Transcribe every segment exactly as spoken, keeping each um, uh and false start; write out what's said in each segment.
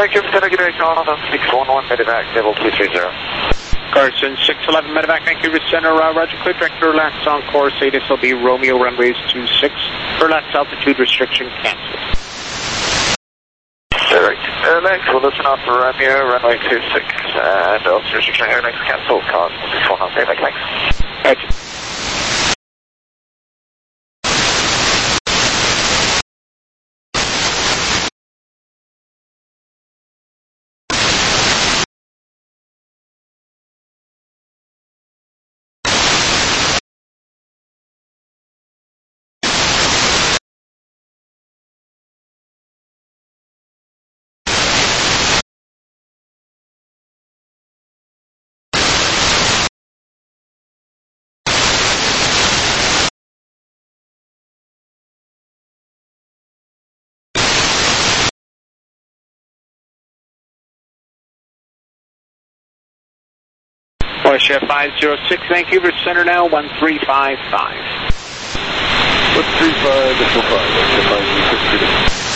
Thank you, Telegraph on six one one Medevac, level two three zero. Carson six eleven Medevac, thank you for center, uh, Roger, clear director, left on course, say this will be Romeo runways two six, for left altitude restriction cancelled. Alright, Airlines, we'll listen up for Romeo, runway two six, and altitude restriction airlines cancelled, Carson six one one Medevac, thanks. Right. Porsche five zero six, Vancouver Center now, one three five five. one three five, five, five,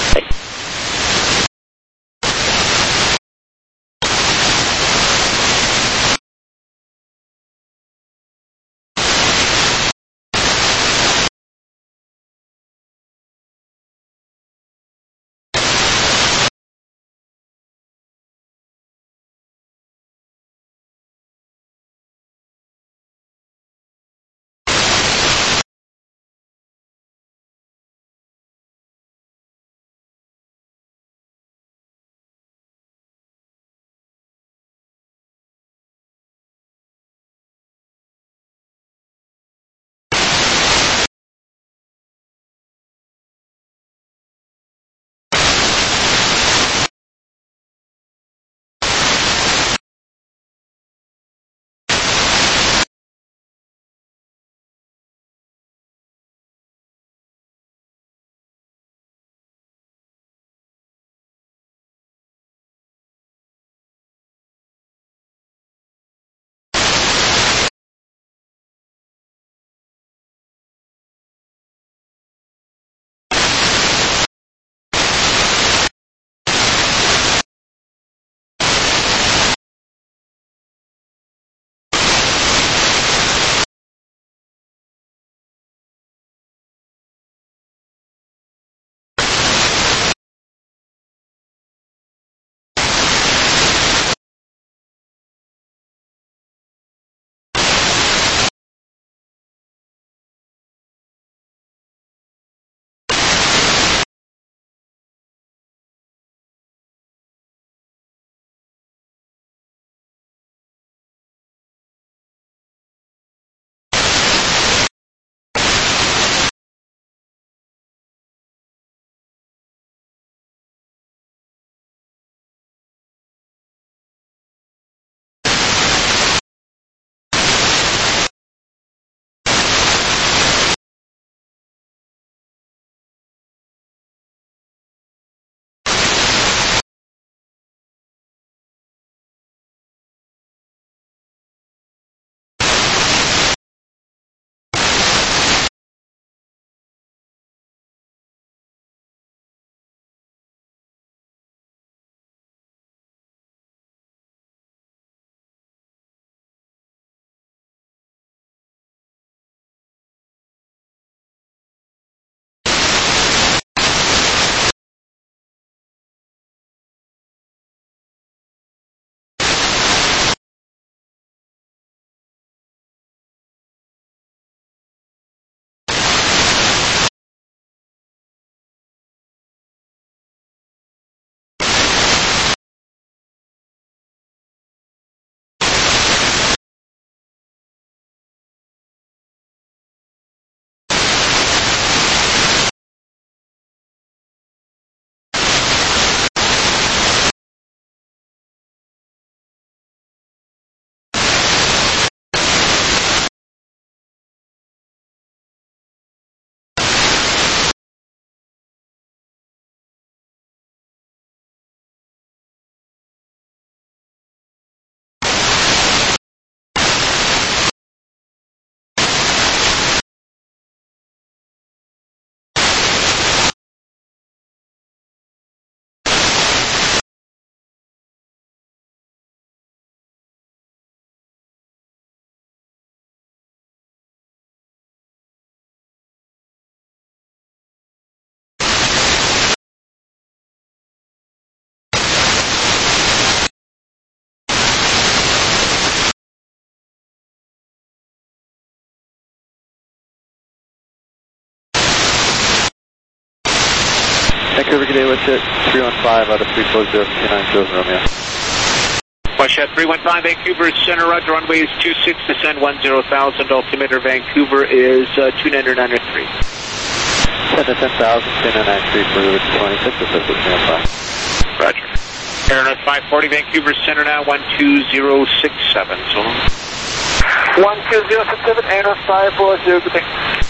Vancouver, good day, what's it? three one five out of three four zero two nine zero Romeo. Washington three one five, Vancouver Center, Roger, runway is two six, descend one zero thousand, altimeter Vancouver is uh, two nine nine three. ten to ten thousand, two nine nine three for Route twenty-six, assist with three one five. Roger. Aeronaut five forty, Vancouver Center now, one two zero six seven, so long. one two zero six seven, Aeronaut five forty, good day.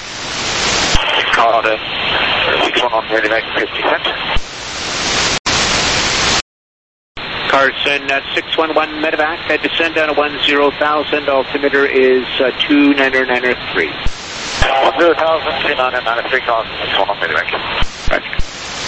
Call in six one one, ready back fifty cent. Carson, uh, six one one medevac, uh, descend down to one zero thousand, altimeter is uh, two nine nine three. one zero thousand, two nine nine three, call six one one, medevac. Roger.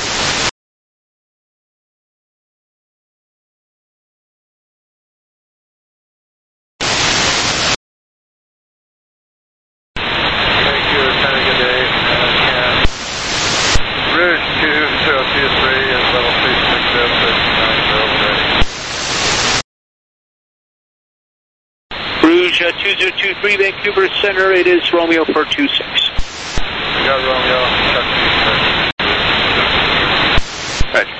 Rouge uh, two zero two three, Vancouver Center, it is Romeo for two six. We got Romeo, Roger.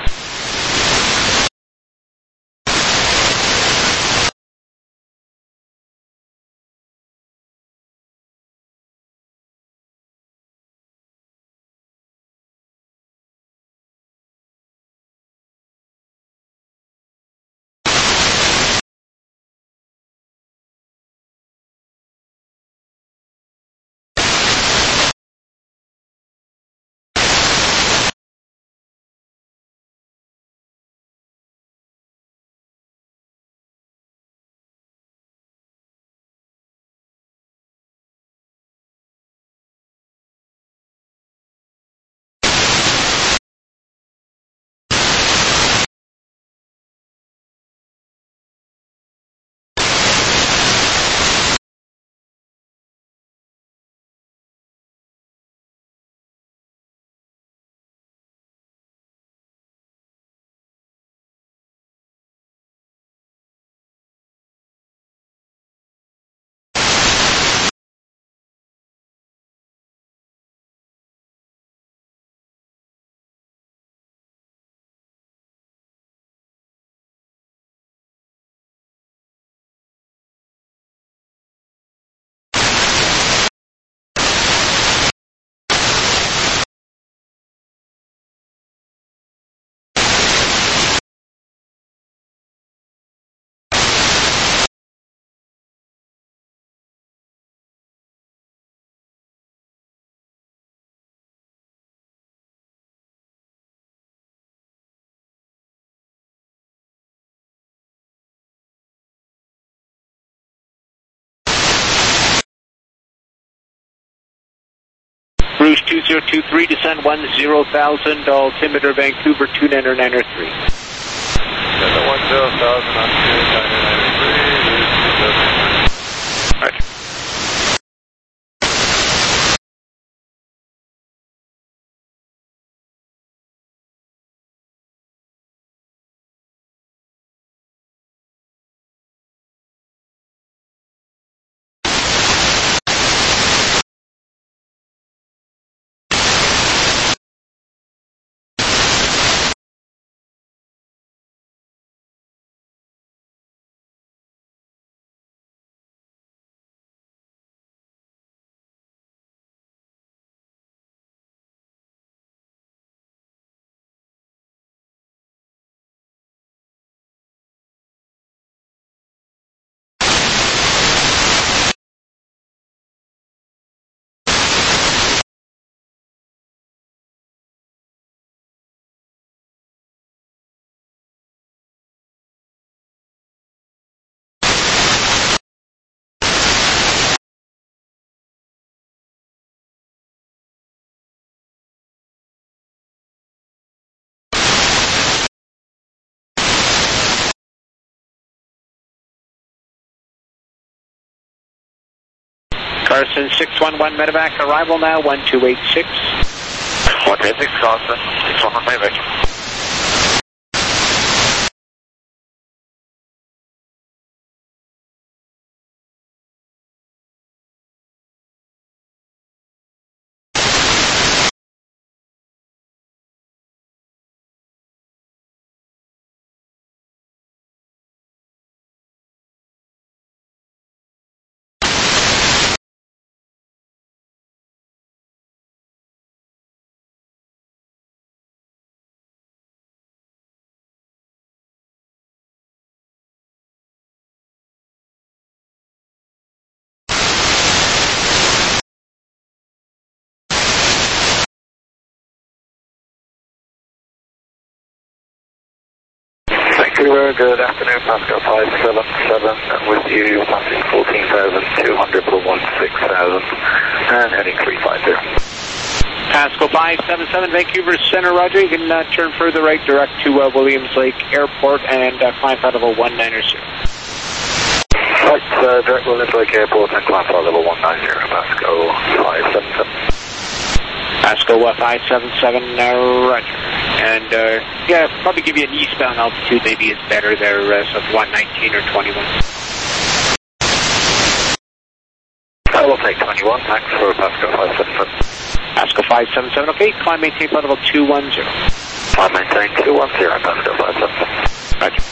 Rouge two zero two three, descend one zero thousand, altimeter Vancouver two nine nine three. one zero thousand on two nine nine three, Roger. Carson six one one medevac, arrival now one two eight six. one two eight six, Carson, six one one, medevac. Vancouver, good afternoon, Pascal five seven seven, and with you, passing fourteen thousand two hundred for one six thousand, and heading three five zero. Pascal five seven seven, Vancouver Center, Roger. You can uh, turn further right direct to uh, Williams Lake Airport and uh, climb out level one nine zero. Right, uh, direct Williams Lake Airport and climb out level one nine zero, Pascal five seven seven. Pascal uh, five seven seven, uh, Roger. And uh, yeah, probably give you an eastbound altitude, maybe is better there, uh, so one nineteen or twenty-one. I will take twenty-one, thanks for Pascal five seven seven. Pascal five seven seven, okay, climb maintain flight level two one zero. Climb maintain two one zero, Pascal five seven seven. Roger.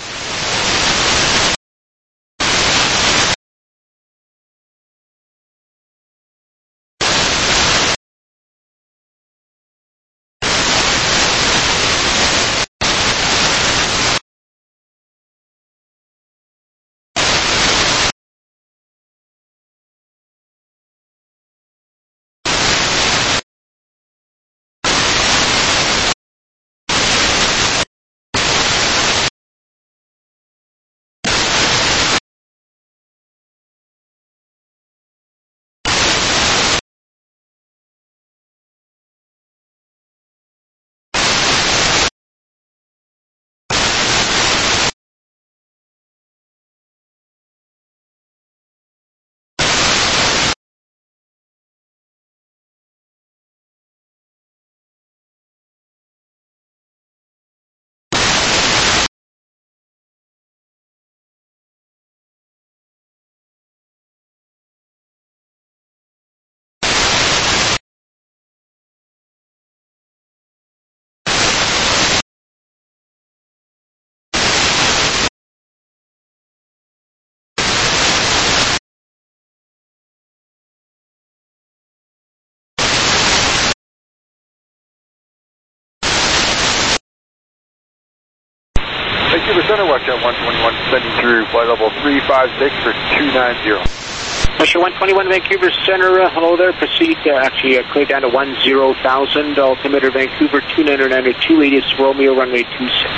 Vancouver Center, watch out one twenty-one, sending through flight level three five six for two nine zero. Russia one twenty-one, Vancouver Center, uh, hello there, proceed, uh, actually uh, clear down to one zero thousand, altimeter Vancouver two nine nine two, eight is Romeo, runway two six.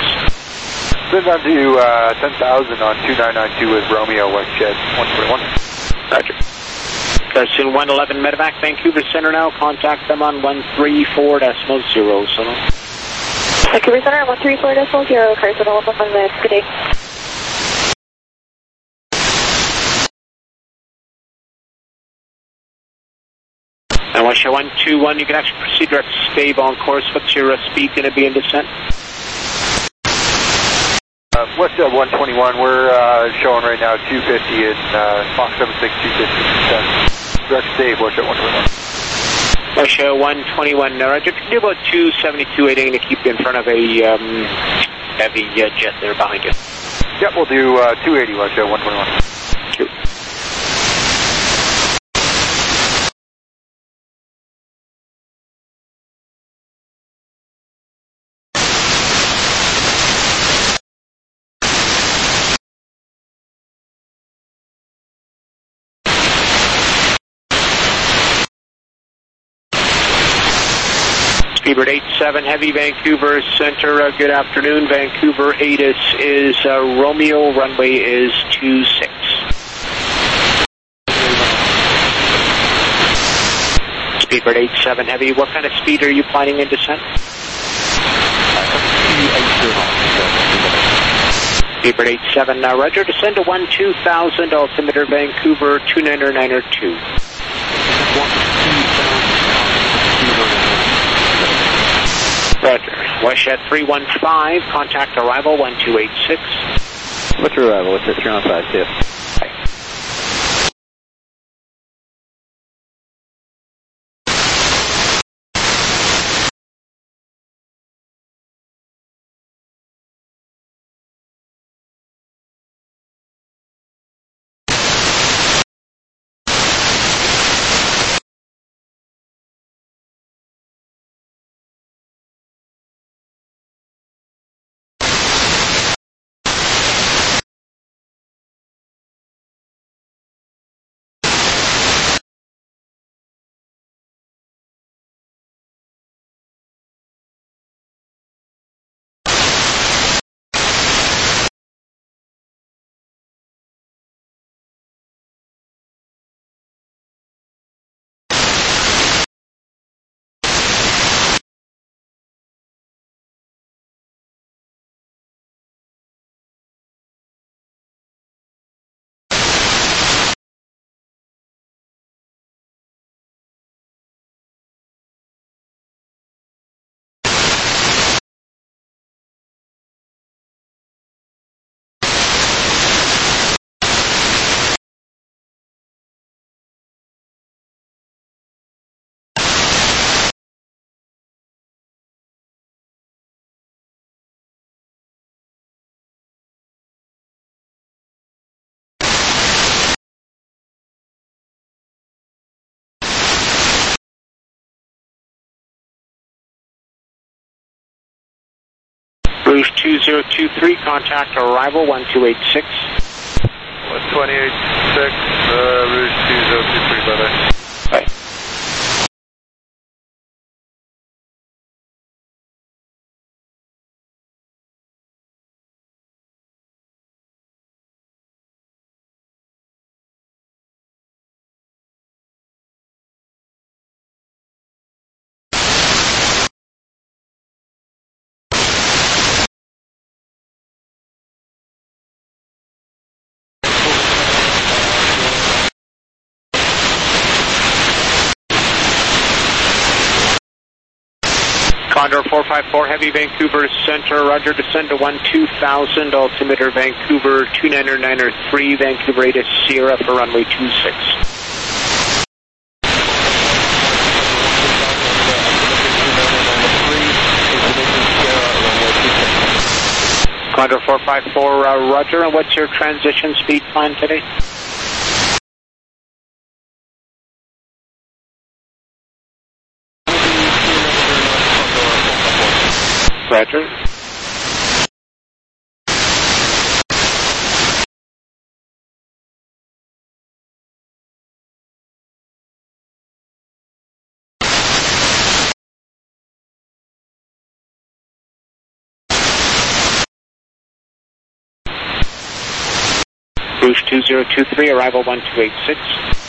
Send down to uh, ten thousand on two nine nine two with Romeo, WestJet one twenty-one. Roger. Garrison one eleven, Medevac, Vancouver Center now, contact them on one three four decimal zero, so no. Vancouver Center, one three four decimal zero, Carson eleven one minutes, good day. And Russia one two one, you can actually proceed direct to stave on course. What's your uh, speed going to be in descent? Uh, WestJet one twenty-one, we're uh, showing right now two fifty in uh, Fox seven six two fifty. Direct to stave, WestJet one twenty-one. Russia one twenty-one, uh, Roger, can do about two seventy-two eighty to keep you in front of a um, heavy uh, jet there behind you. Yep, we'll do uh, two eighty, WestJet one twenty-one. Thank you. Speedbird eight seven, heavy, Vancouver Center, uh, good afternoon. Vancouver eight is, is uh, Romeo, runway is two six. Speedbird eight seven, heavy, what kind of speed are you planning in descent? Speedbird eight seven, now Roger, descend to one two thousand, altimeter Vancouver two nine nine two. Roger. WestJet three one five, contact arrival one two eight six. What's your arrival? What's it? three one five, see ya. Rouge two zero two three, contact arrival one two eight six. one twenty-eight six, uh, Rouge two zero two three, bye-bye. Bye. Condor four five four, Heavy Vancouver Center, roger, descend to one two thousand, altimeter Vancouver two nine nine three, Vancouver eight Sierra for runway two six. Condor four five four, uh, roger, and what's your transition speed plan today? Roger. Rouge two zero two three, arrival one two eight six.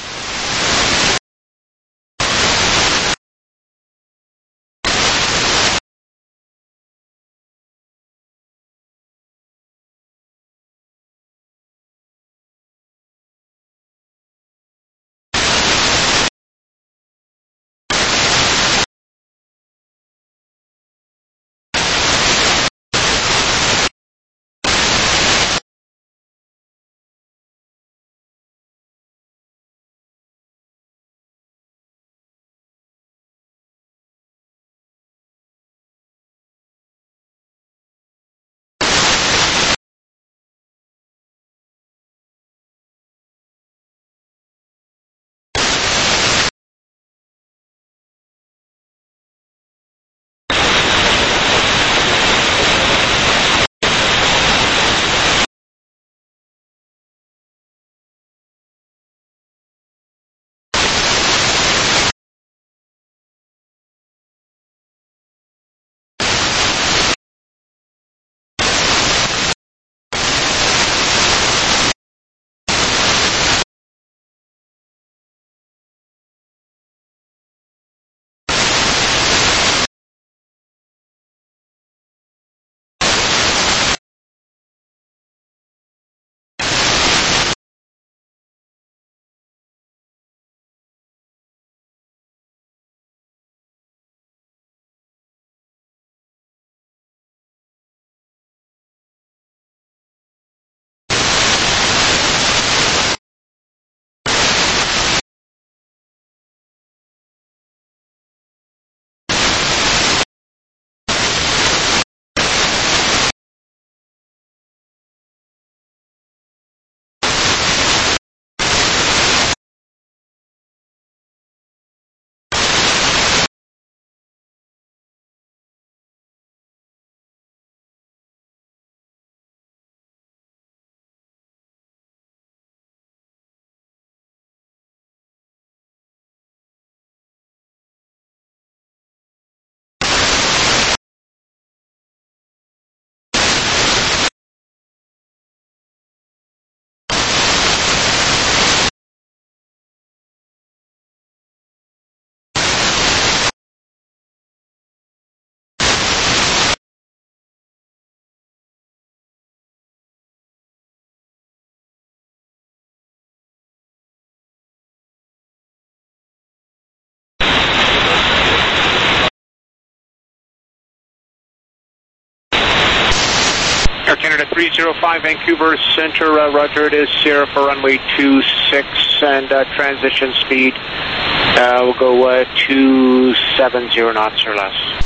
Air Canada three zero five, Vancouver Center, uh, roger, it is Sierra for runway two six, and uh, transition speed, uh, we'll go uh, two seven zero knots or less.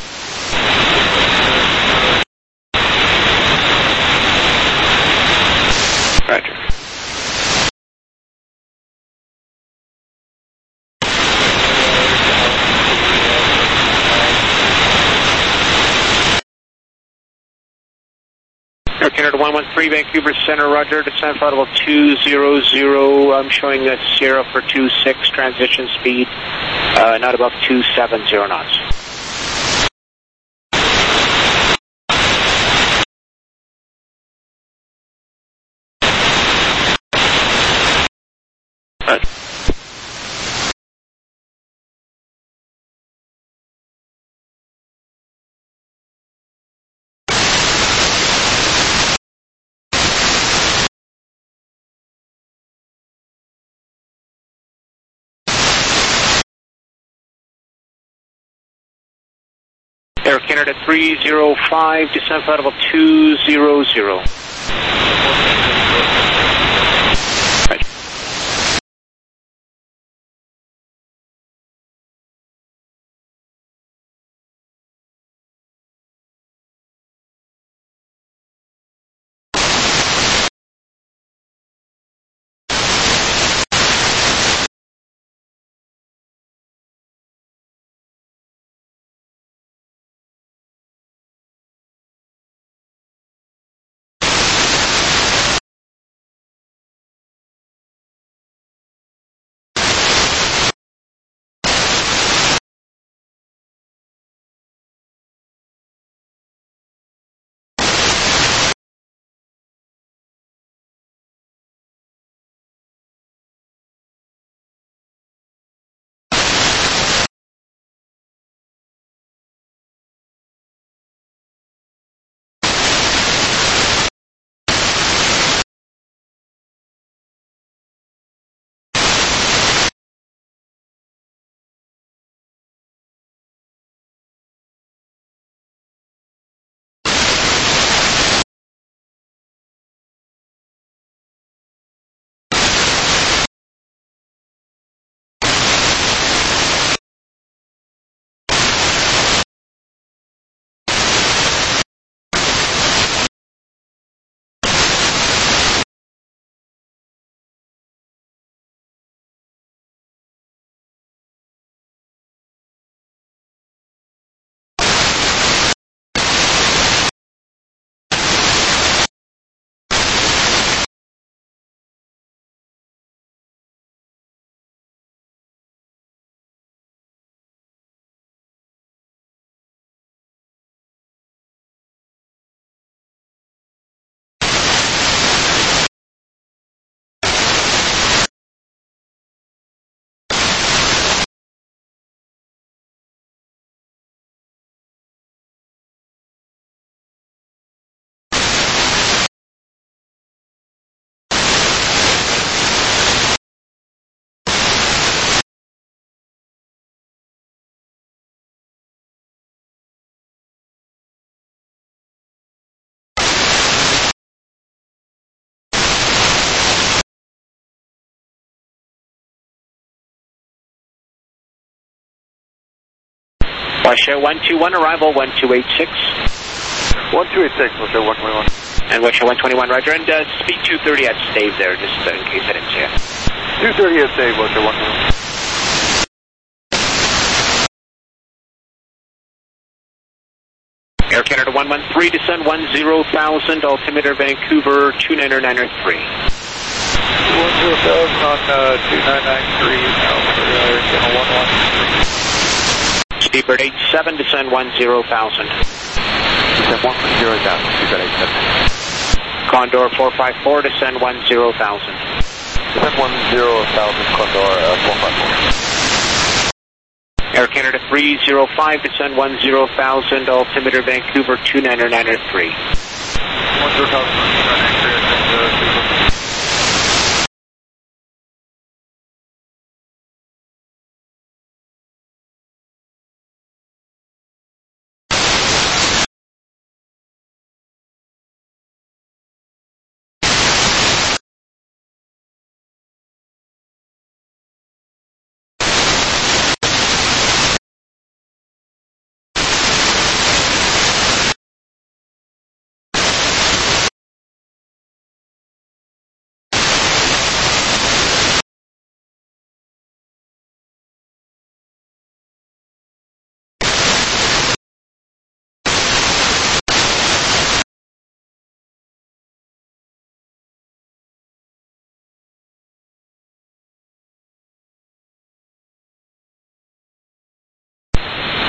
three, Vancouver Center, roger, descent flight level two zero zero. I'm showing that Sierra for two six, transition speed, uh, not above two seven zero knots. Right. Air Canada three zero five, descent flight level two zero zero. Right. Russia one two one, arrival one two eight six. one two eight six, Russia one twenty-one. And Russia one twenty-one, roger, and uh, speed two thirty at stave there, just uh, in case I didn't see it. two thirty at stave, Russia one twenty-one. Air Canada one one three, descend one zero thousand, altimeter Vancouver two nine nine three. one zero thousand on uh, two nine nine three, now for uh, Air Canada one one three. Speedbird eight seven, descend one zero thousand. Descend one zero thousand, Speedbird eight seven. Condor four five four, descend one zero thousand. Descend one zero thousand, Condor uh, four five four. Air Canada three zero five, descend one zero thousand, altimeter Vancouver two nine nine three. one zero thousand, two nine nine three.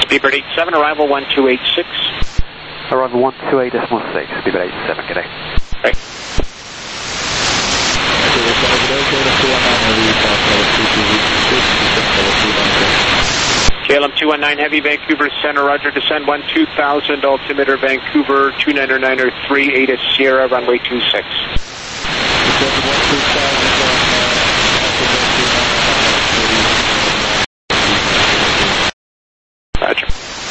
Speedbird eight seven, arrival one two eight six. Arrival one two eight decimal six, Speedbird eight seven, good day. Right. K L M two one nine Heavy, Vancouver Center, roger, descend one two thousand, altimeter Vancouver, two niner niner three, Ada Sierra, runway two six. Roger.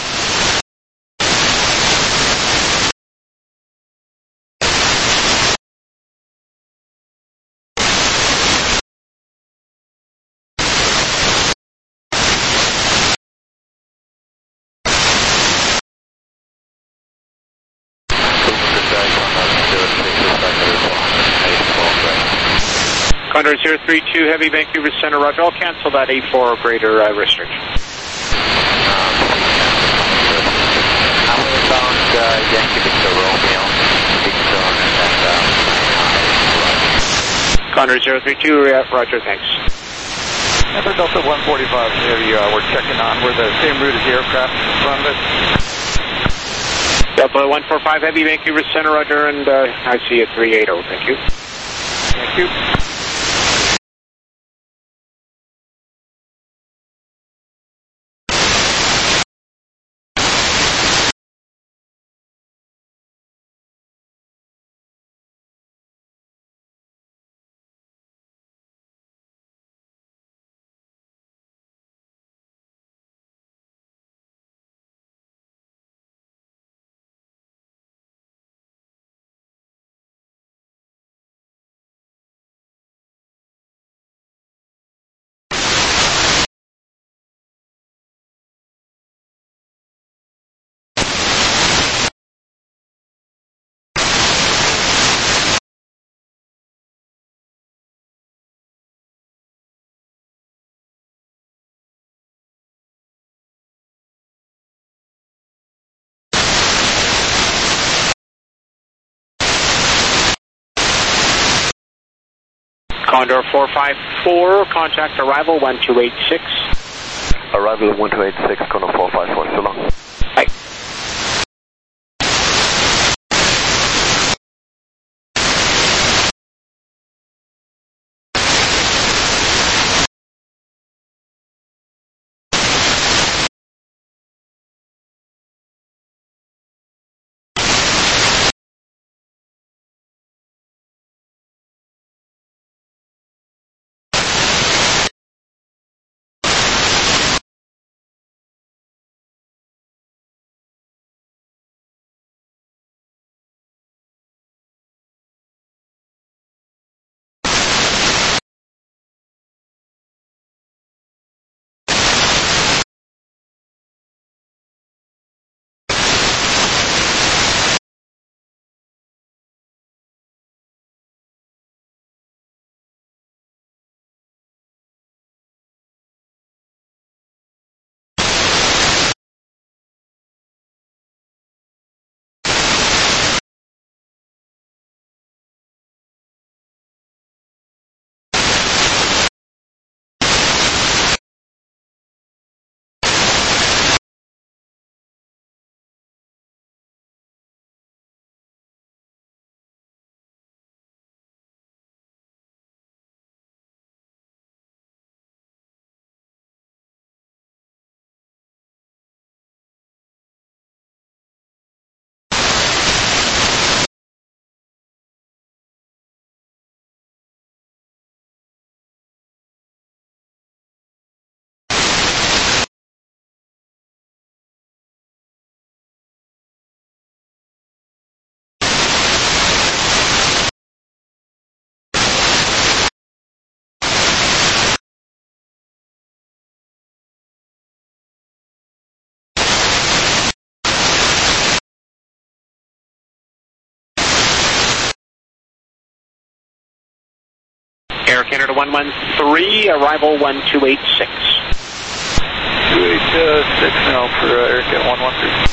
Condor zero three two Heavy, Vancouver Center, roger. I'll cancel that A four or greater uh, restriction. Outbound uh, Yankee Victor Romeo, Victor, and uh, Condor zero three two, uh, roger, thanks. Number Delta one forty-five Heavy, uh, we're checking on. We're the same route as the aircraft in front of us. Delta one four five Heavy, Vancouver Center, roger, and uh, I see you three eighty, thank you. Thank you. Condor four five four, contact arrival one two eight six. Arrival one two eight six, Condor four five four, so long. Bye. Air Canada one one three, arrival one two eight six. two eight six now for uh, Air Canada one one three.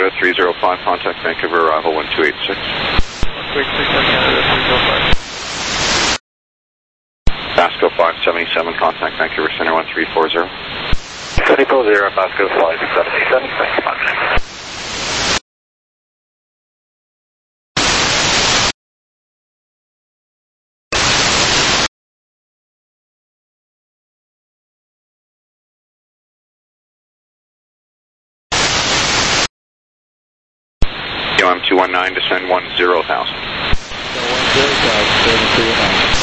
Canada three zero five, contact Vancouver, arrival one two eight six. one two eight six, Canada three zero five. Basco five seventy-seven, contact Vancouver Center one three four zero. three four zero, Basco five seventy-seven, thanks much. K O M two one nine, descend one zero thousand. one zero thousand, seven two nine.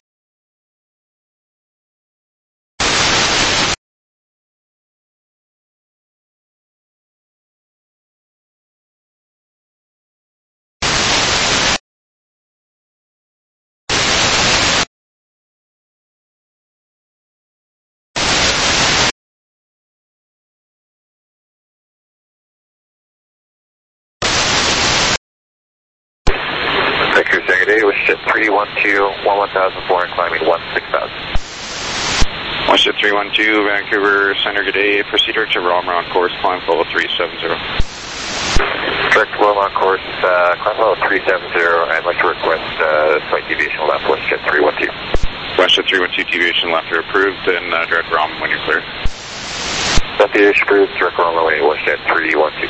Vancouver Center, good day, Westjet three one two, one one thousand four and climbing one six thousand. Westjet three one two, Vancouver Center, good day, proceed direct to Rome on course, climb level three seven zero. Direct to Rome on course, uh, climb level three seven zero, I'd like to request uh, slight deviation left, Westjet three one two. Westjet three one two, deviation left are approved, and uh, direct Rome when you're clear. Left deviation approved, direct Rome away, Westjet three one two.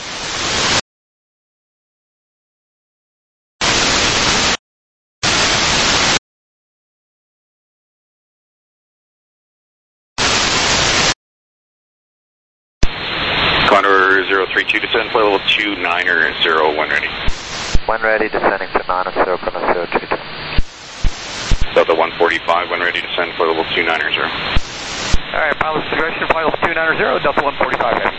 Condor zero three two, descend flight level two nine or zero when ready. When ready, descending to nine zero, zero zero two two. Delta one forty-five, when ready, descend flight level two nine or zero. Alright, pilot's direction, flight level two nine zero, Delta one forty-five heavy.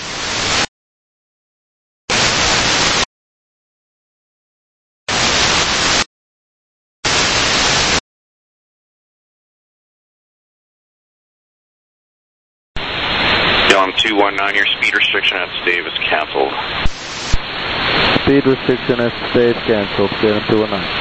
K L M two one nine, your speed restriction at Stave is cancelled. Speed restriction at Stave cancelled, K L M two one nine.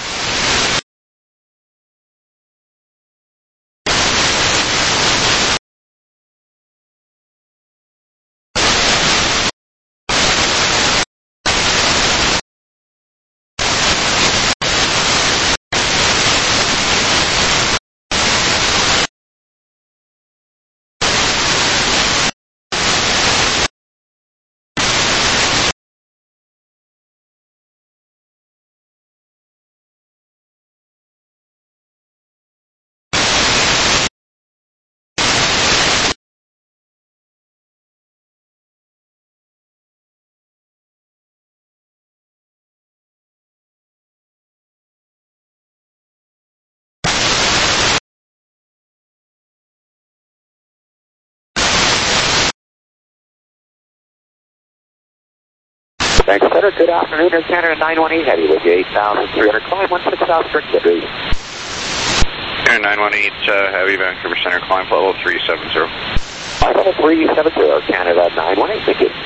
Thanks, Center. Good afternoon. Air Canada nine one eight heavy with you, eight thousand three hundred climb, one six South Brick Liberty. Air nine one eight, uh, heavy Vancouver Center, climb flight level three seven zero. Flight level three seven zero, Canada nine one eight, thank you.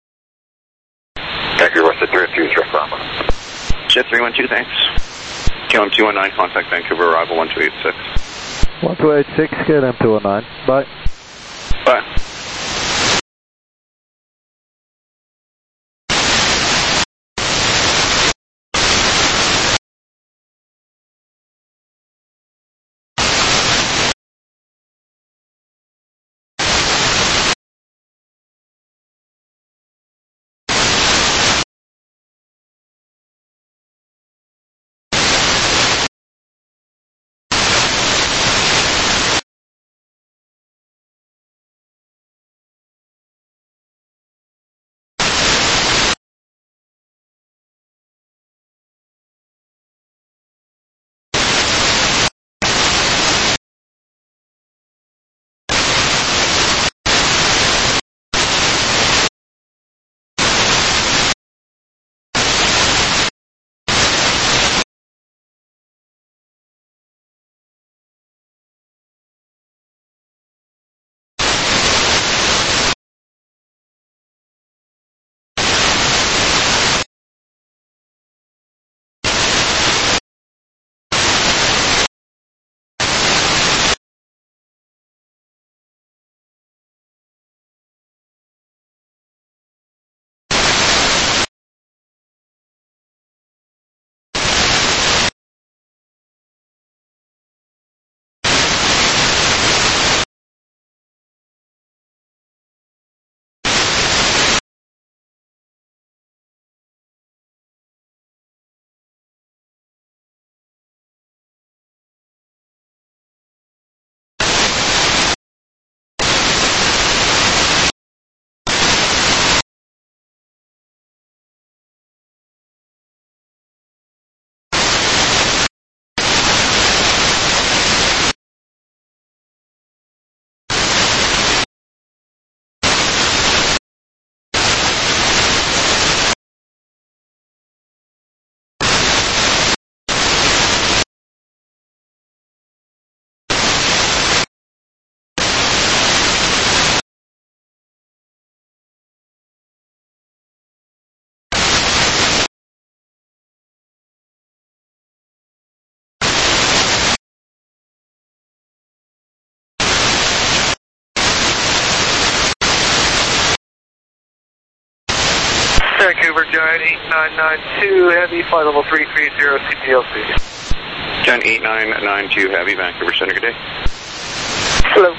Vancouver Westjet three one two, direct Rome. Jet three one two, thanks. K M two one nine, contact Vancouver, arrival one two eight six. one two eight six, K M two one nine. Bye. Bye. Vancouver, Giant eight nine nine two, Heavy, flight level three three zero, C P L C. Giant eight nine nine two, Heavy, Vancouver Center, good day. Hello.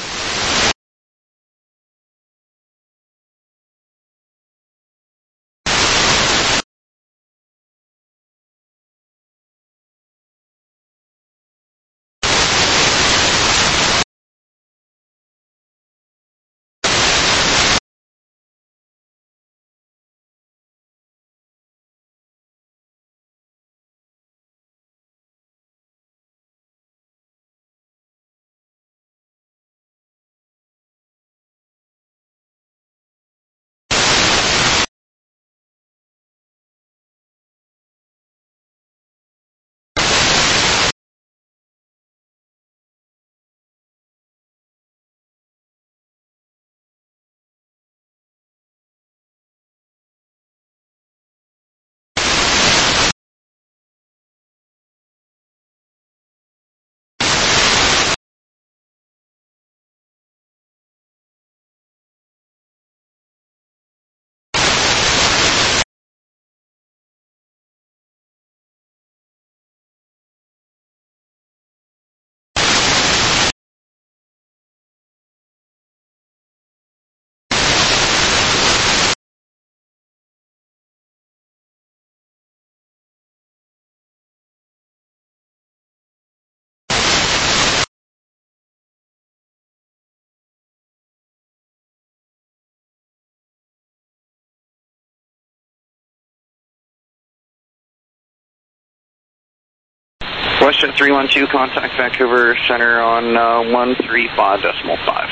Western three one two, contact Vancouver Center on uh, one three five decimal five.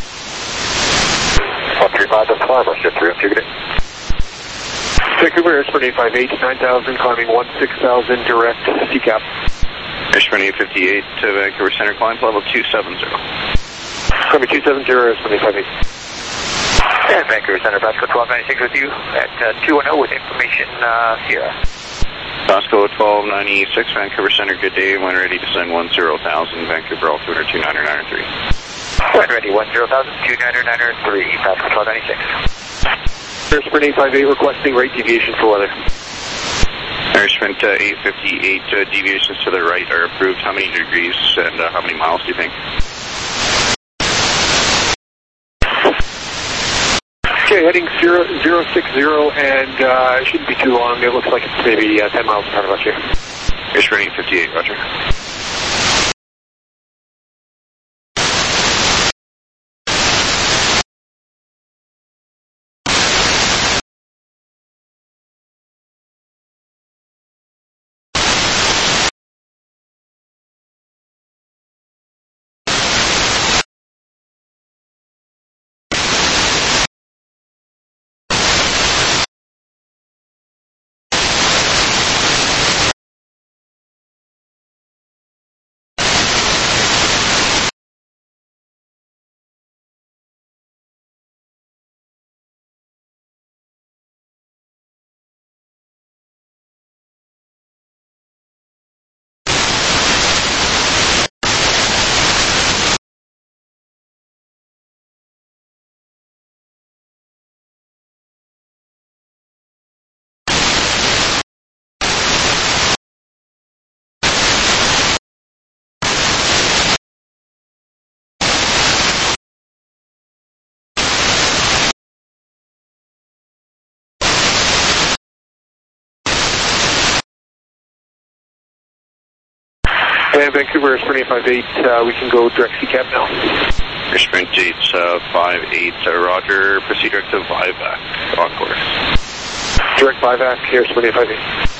one three five decimal five, Western three one two, good day. Vancouver, Airspring eight five eight, nine thousand, climbing one six thousand, direct, C CAP. Airspring eight fifty-eight to Vancouver Center, climb level two seven zero. Climbing two seven zero, Airspring eight five eight. And Vancouver Center, Pascal twelve ninety-six with you at uh, two one zero with information uh, Sierra. Costco twelve ninety-six, Vancouver Center, good day. When ready, descend one zero thousand, Vancouver altimeter two nine nine three. When ready, one zero thousand, two nine nine three, Costco twelve ninety-six. Air Sprint eight five eight requesting rate deviation for weather. Air Sprint uh, eight fifty-eight, uh, deviations to the right are approved. How many degrees and uh, how many miles do you think? Okay, heading zero zero six zero, and uh, it shouldn't be too long. It looks like it's maybe uh, ten miles in front of us here. Air Sprint eight fifty-eight, roger. And Vancouver Air Sprint eight five eight, uh, we can go direct C CAP now. Air Sprint eight five eight, uh, roger, proceed direct to Vivac, on course. Direct Vivac, Air Sprint eight five eight.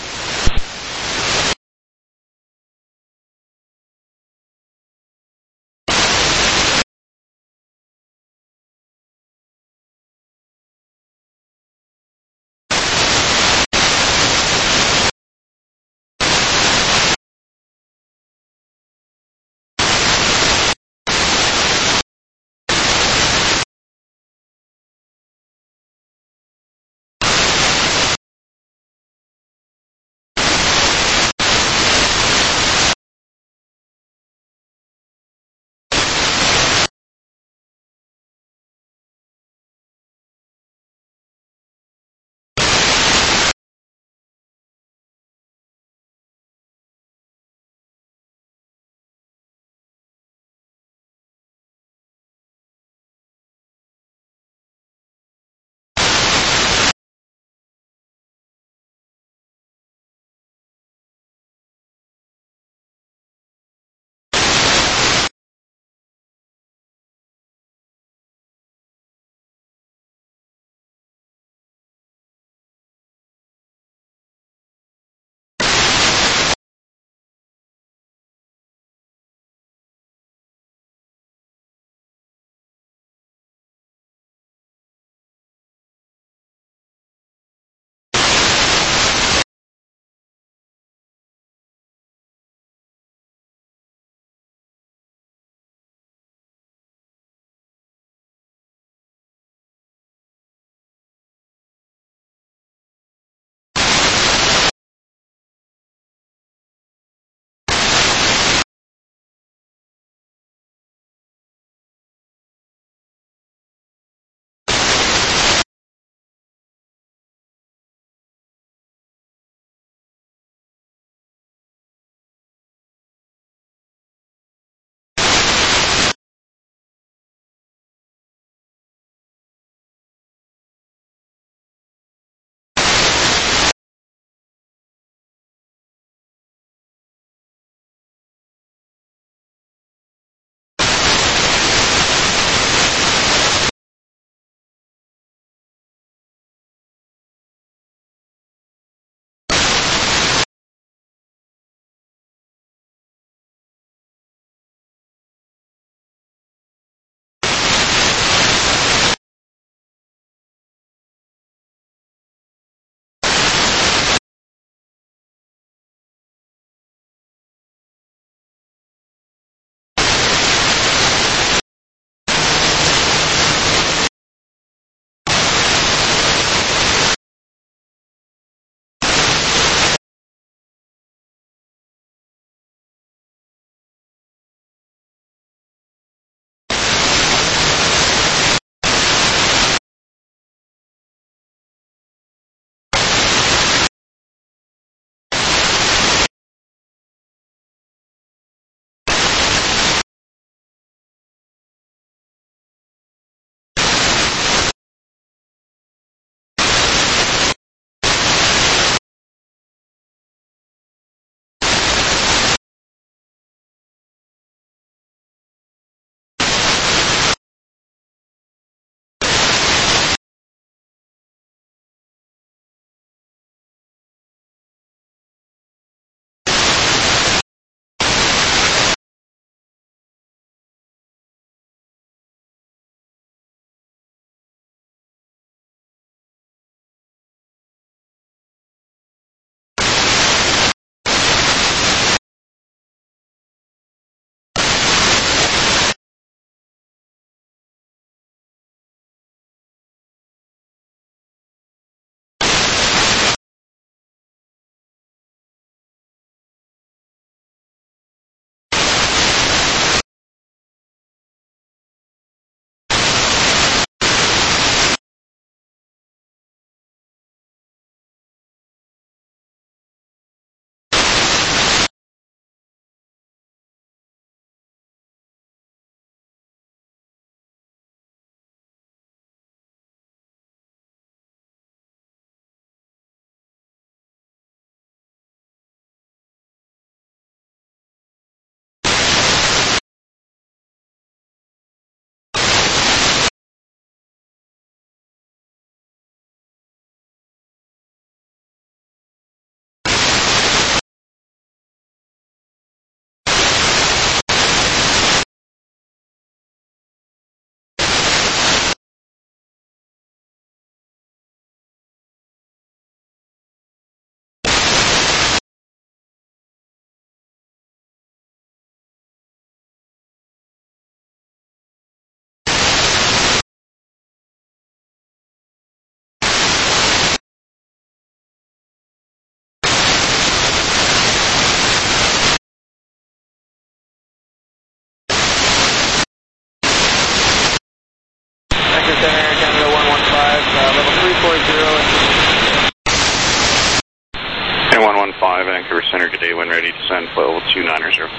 and flight level two nine zero.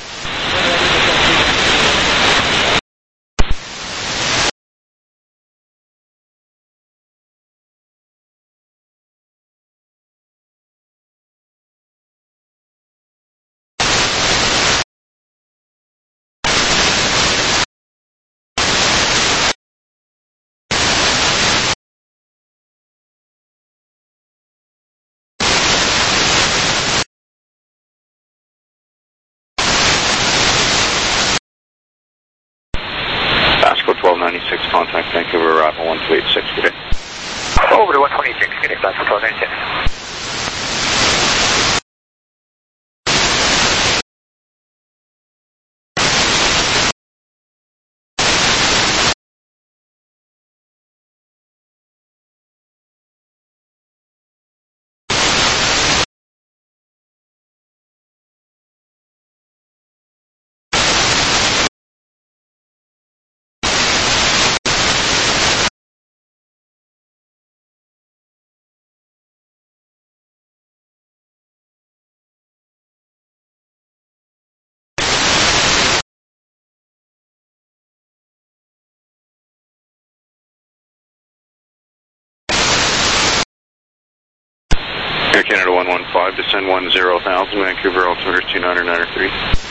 twelve ninety-six, contact Vancouver, Arrival one two eight six, good day. Over to one twenty-six, good day, Pascal twelve ninety-six. Air Canada one one five, descend one zero thousand, Vancouver, altimeter two nine nine three.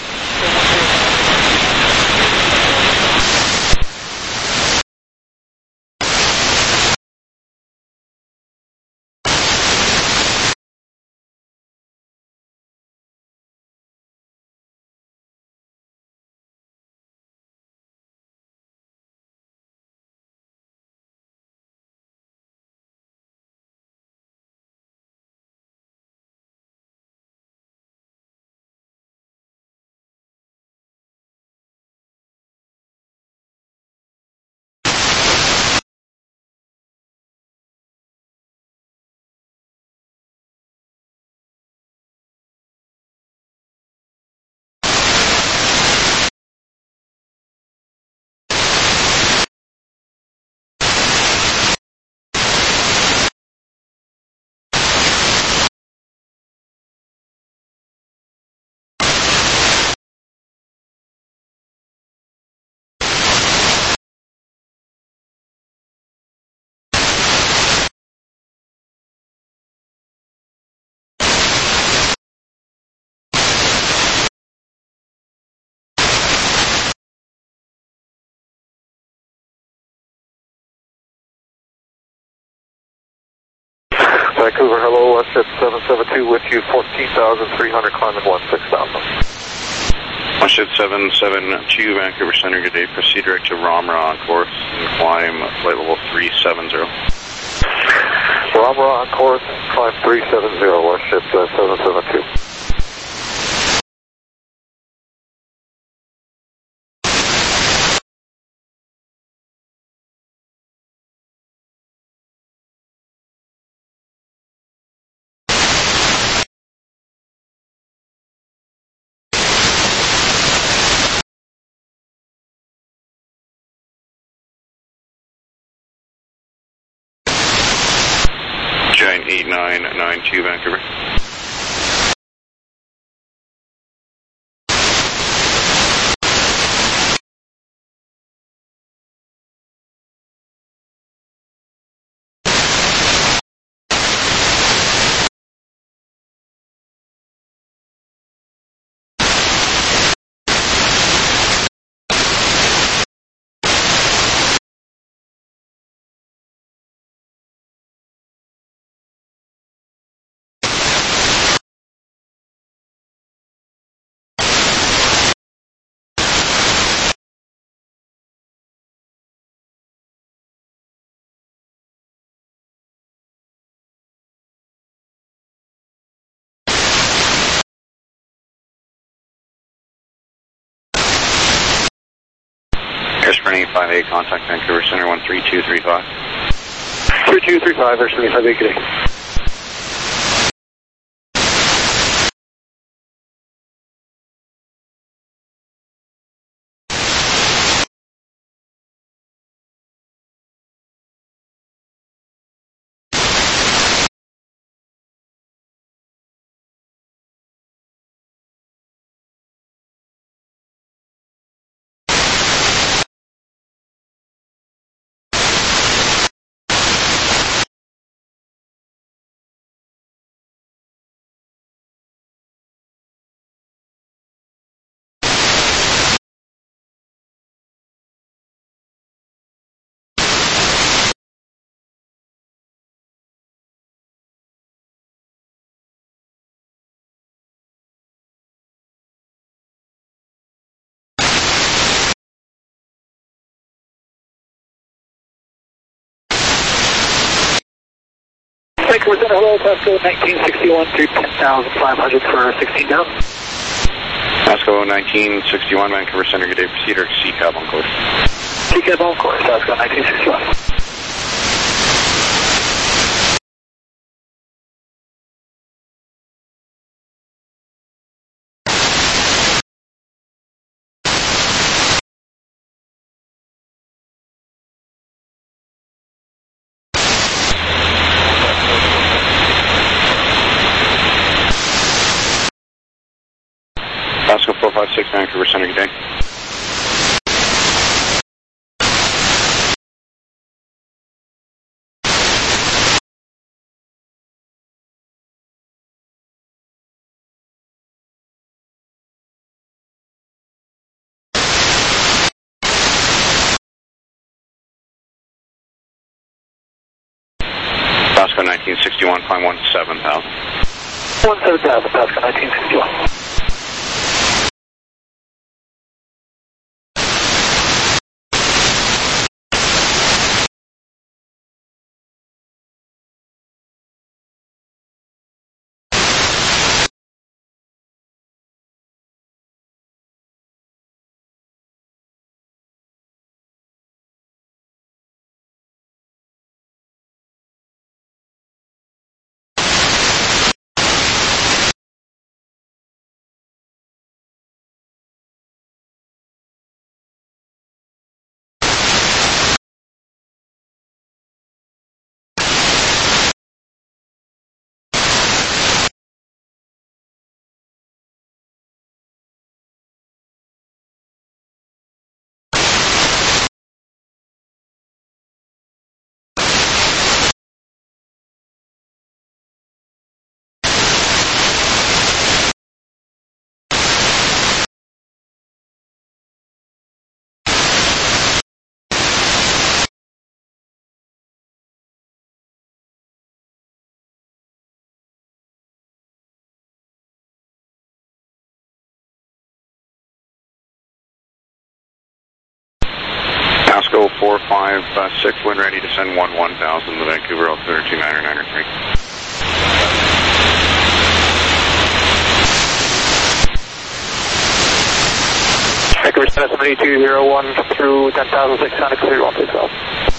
Vancouver, hello, Westjet seven seven two with you, fourteen thousand three hundred, climbing one six thousand. Westjet seven seven two, Vancouver Center, good day, proceed direct to Ramra on course and climb flight level three seven zero. Ramra on course, climb three seven zero, Westjet uh, seven seven two. Giant eight nine nine two, Vancouver. Air Spring five eight, contact Vancouver Center one three two three five. three two three five, Air Spring five eight, good day. Vancouver Center, hello, Pasco nineteen sixty-one through ten thousand five hundred for sixteen down. Pasco nineteen sixty-one, Vancouver Center, good day, proceed or C cab on course. C cab on course, Pasco nineteen sixty-one. Pasco four five six, Vancouver Center, good day. Pasco nineteen sixty-one, climb one seven thousand. one seven thousand, Pasco nineteen sixty-one. Pasco four five six, wind ready to send one one thousand, the Vancouver altimeter two niner niner three. Vancouver Center seven two zero one through ten thousand six hundred, clear one two twelve.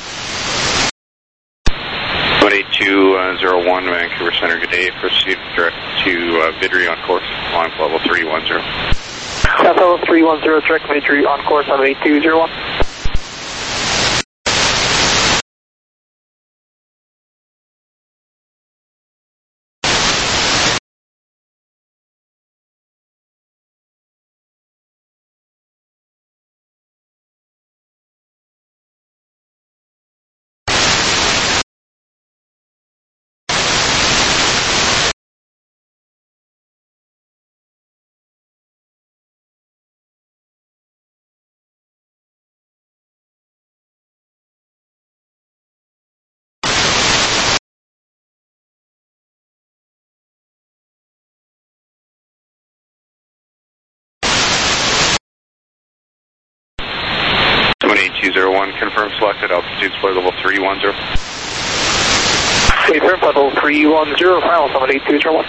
one eight two zero one, Vancouver Center, good day, proceed direct to uh, Vidri on course, climb level three one zero. Level three one zero, direct Vidri on course seven eight two zero one. one eight two zero one, confirm selected, altitude display level three one zero. Confirm level three one zero, final seven eight two zero one.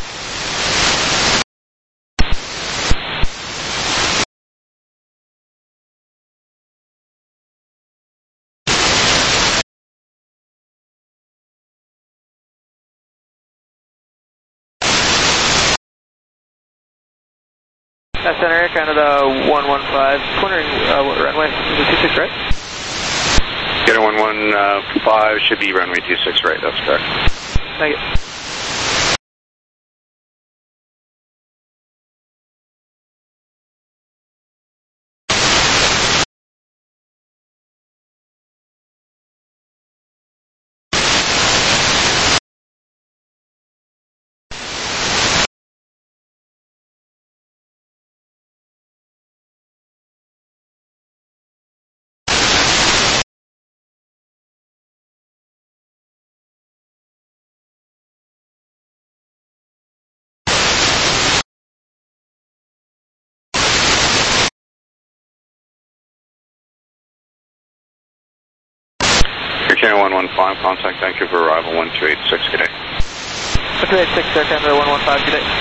Center Air Canada one one five, wondering uh, what runway, is it two six right? Canada one one five should be runway two six right, that's correct. Thank you. Canada one one five, contact Vancouver, arrival one two eight six, good day. one two eight six, Air Canada one one five, good day.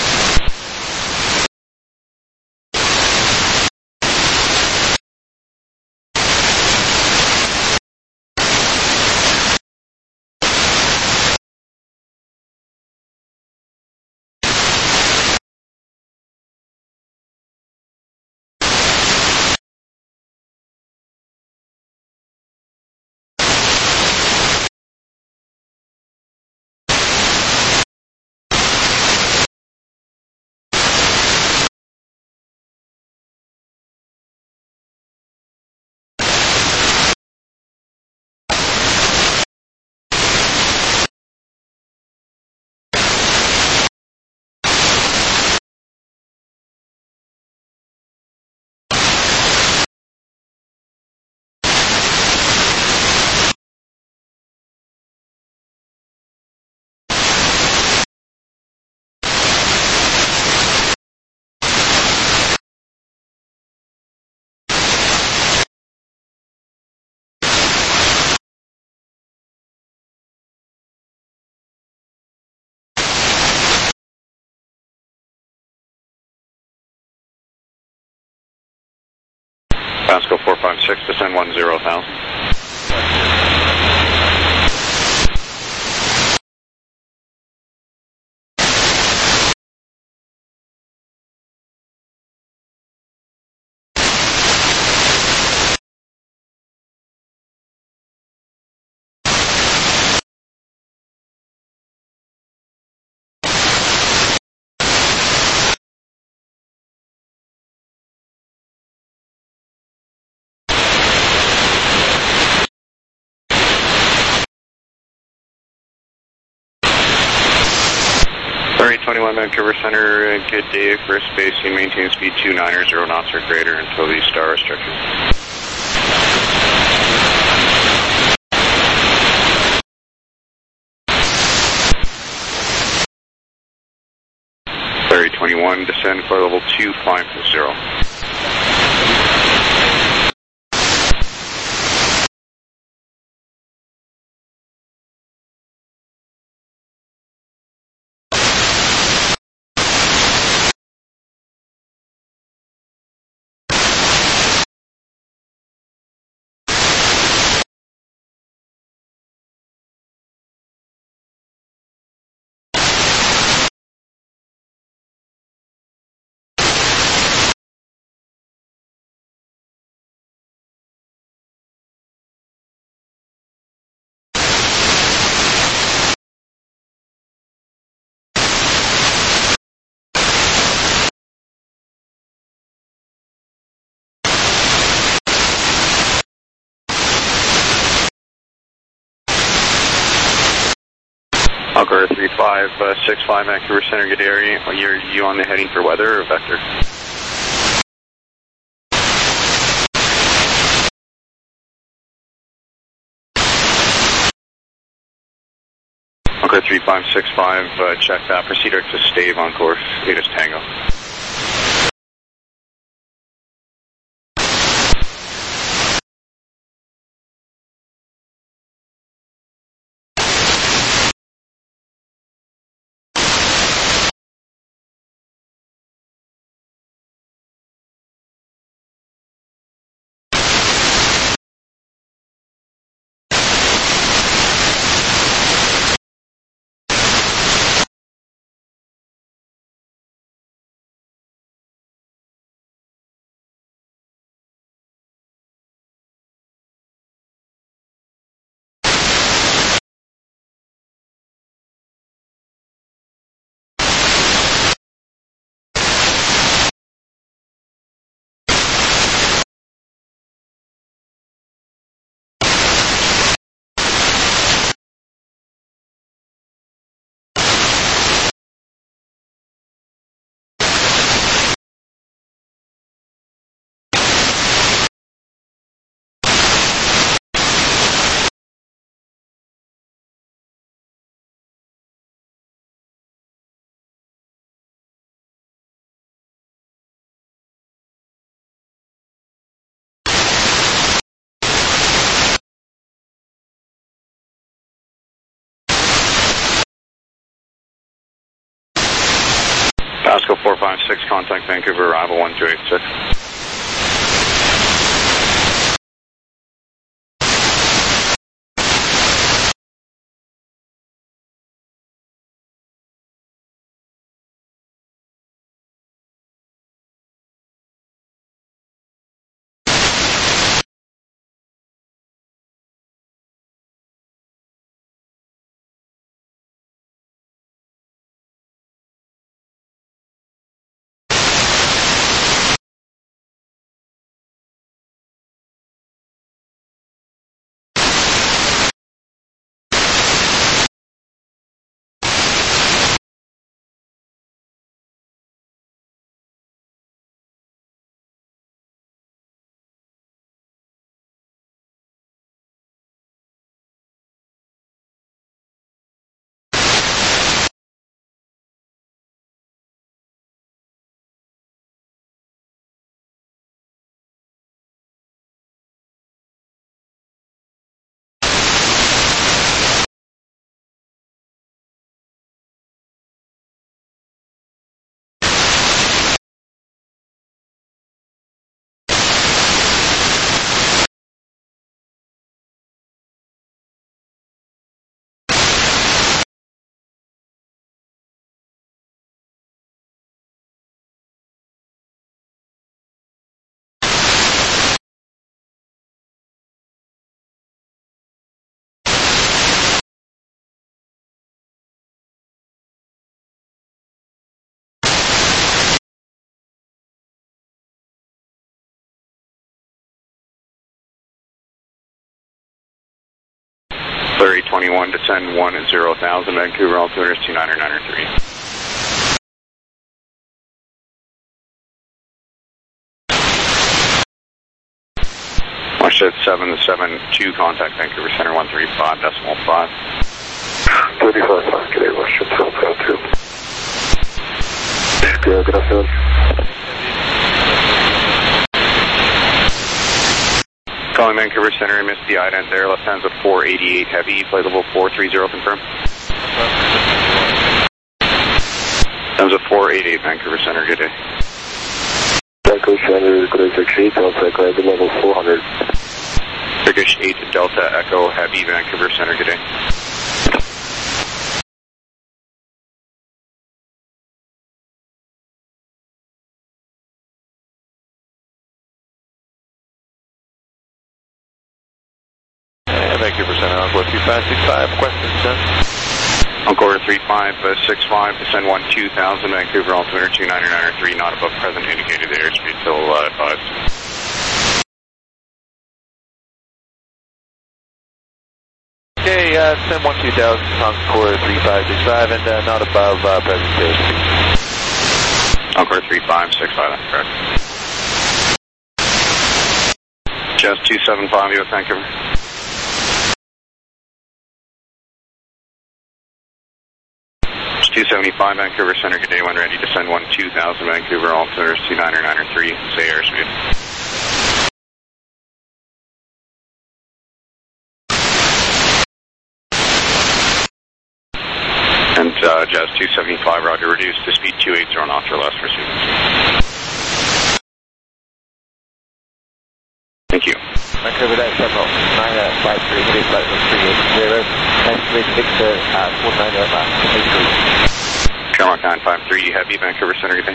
Pasco four five six, descend one zero thousand. three twenty-one Vancouver Center, uh, good day for spacing, maintain speed two nine zero knots or greater until the star restriction. three twenty-one, descend for level two five zero. Algar three five six five, Vancouver Center, good area. Are you on the heading for weather or vector? Algar three five six five, uh, check that. Proceed to stave on course, latest Tango. Pascal four five six, contact Vancouver, arrival one two eight six. thirty twenty-one, descend one zero thousand, Vancouver, altimeter is two niner niner three. Washington seven seven two, contact Vancouver Center one three five decimal five. thirty-five five, good day, Washington seven seven two. Yeah, good afternoon. Calling Vancouver Center, I missed the ident there. Left hand's a four eighty-eight heavy, flight level four three zero, confirm. That was a four eighty-eight, Vancouver Center, good day. Vancouver Center, good day, Turkish eight, contact landing level four hundred. Turkish eight, Delta Echo, heavy, Vancouver Center, good day. Vancouver Center, Encore three five six five, request descent. Encore three five six five, descend one two thousand, Vancouver, altimeter two niner niner three, not above present indicated airspeed till uh, advised. Okay, uh, descend one two thousand, Encore three five six five, and uh, not above uh, present airspeed. Encore three five six five, that's correct. Just two seven five, U S Vancouver. two seventy-five, Vancouver Center, good day, when ready, descend one two thousand, Vancouver, altimeter two niner niner three, say airspeed. And uh, Jazz two seventy-five, roger, reduce to speed two eighty knots or less, receiving. Thank you. Vancouver, that's several, nine five three, three five three eight zero, estimate Victor at one nine eight three. Shamrock nine five three, heavy, Vancouver Center, good day.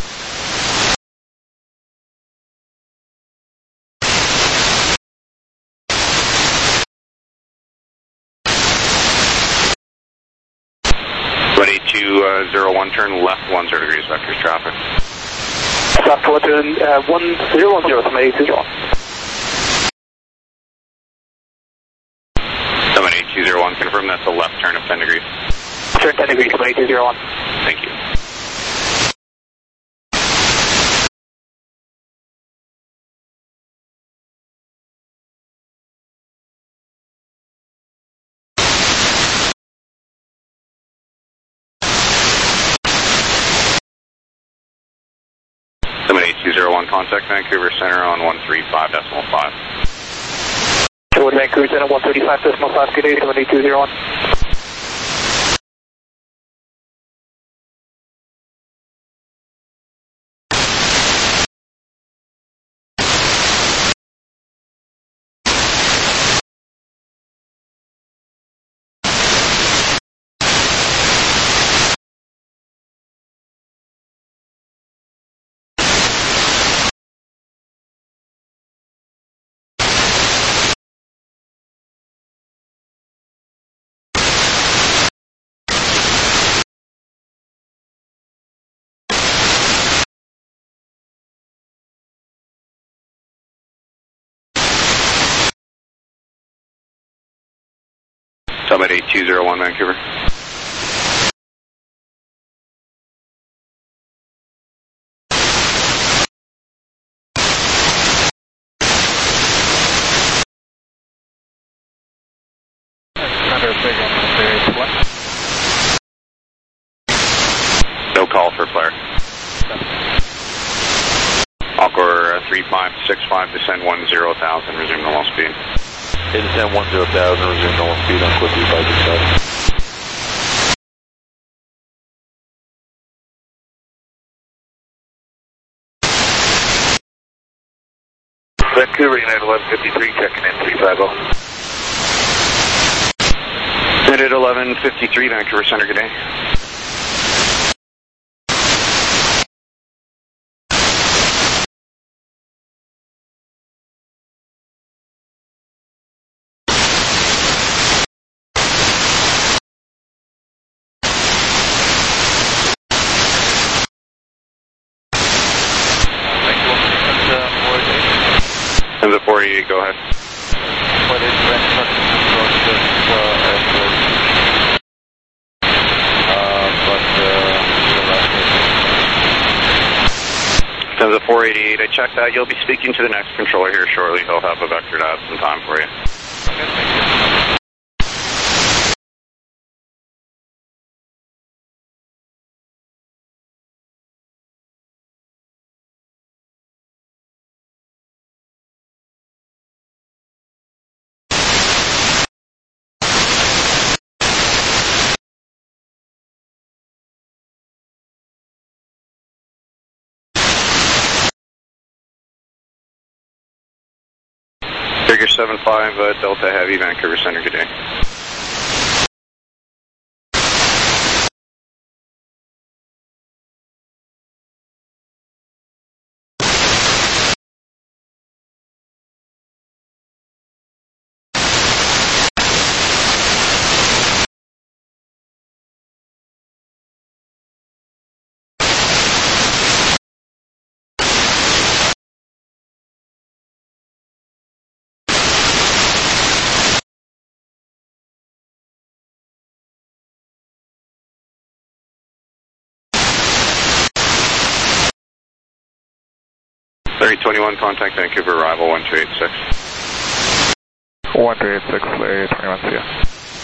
one eight two zero one, turn left one zero degrees, vectors traffic. Stop to uh, one zero one zero, seven eight two zero. seven eight two zero one, confirm that's a left turn of ten degrees. Turn ten degrees, seven eight two zero one. Thank you. seven eight two zero one, contact Vancouver Center on one three five decimal five. So Vancouver Center one thirty-five decimal five, good day, seven eight two zero one. Summit eight two zero one, Vancouver. No call for flare. Encore uh, three five six five, descend one zero thousand, resume normal speed. Okay, descend one zero thousand, resume normal speed on Encore three five six five. Vancouver United eleven fifty-three, checking in three five zero. United eleven fifty-three, Vancouver Center, good day. The four eighty-eight, go ahead. Uh, the four eighty-eight, I checked that. You'll be speaking to the next controller here shortly. He'll have a vector to add some time for you. Okay, thank you. Figure seven five, uh, Delta Heavy, Vancouver Center, good day. thirty twenty-one, contact Vancouver, arrival one two eight six. one two eight six, thirty twenty-one, see ya.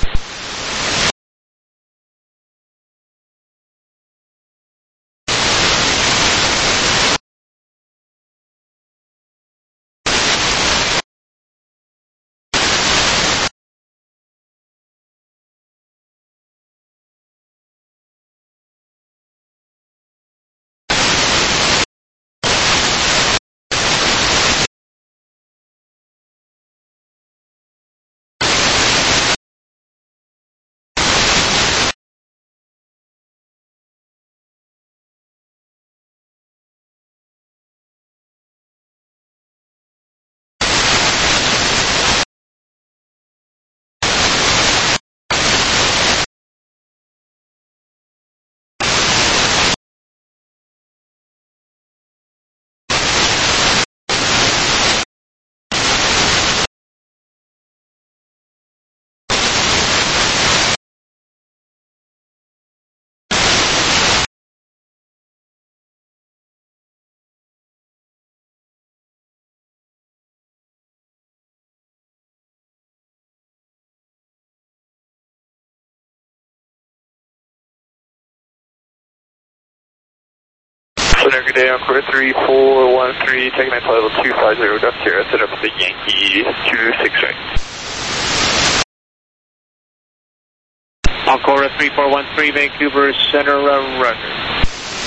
Center, good day, Encore three four one three, taking my level two five zero, Duck Sierra, set up the Yankee two six right. Encore three four one three, Vancouver Center, uh, Roger.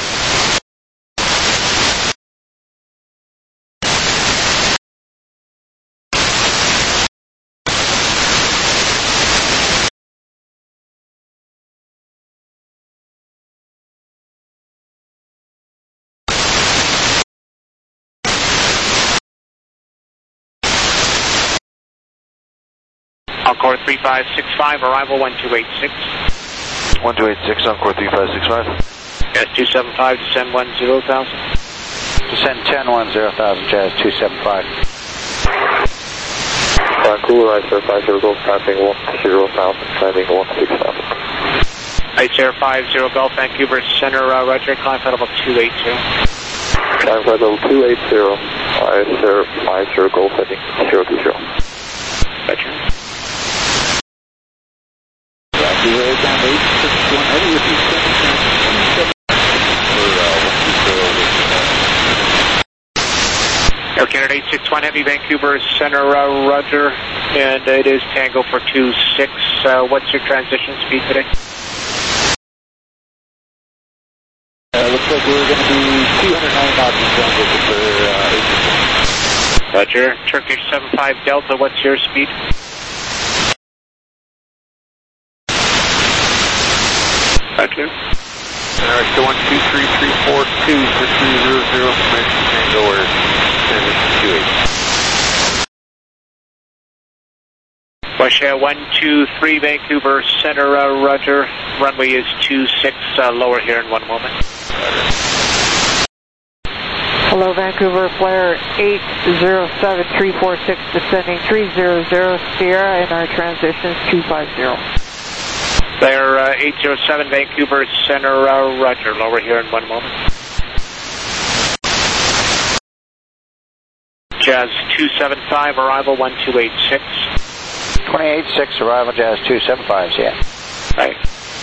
Encore three five six five, arrival one two eight six. one two eight six, Encore three five six five. Jazz two seven five, descend one zero thousand. Descend ten one zero thousand, Jazz two seven five. Vancouver, Ice Air five zero Golf, passing one zero thousand, climbing one six thousand. Ice Air five zero Golf, Vancouver Center, uh, Roger, climb flight level two eight zero. Climb flight level two eight zero, Ice Air five zero Golf, heading zero two zero. Roger. Vancouver, down eight six one, heading with you seven twenty-seven. Air Canada eight six one Heavy, Vancouver Center, uh, Roger, and it is Tango for two six. Uh, what's your transition speed today? Uh, looks like we're going to be two hundred nine knots in jungle for uh, eight six one. Roger. Turkish seven five Delta, what's your speed? Roger. Alright, so one two three three four two for three zero zero from Tango or two eight. Russia one two three Vancouver Center, uh, Roger. Runway is two six, uh, lower here in one moment. Hello, Vancouver, flare eight zero seven three four six, descending three zero zero Sierra, and our transition is two five zero. Flare uh, eight zero seven Vancouver Center, uh, Roger, lower here in one moment. Jazz two seven five, arrival one two eight six. twenty-eight six, arrival Jazz two seven five, yeah. Right.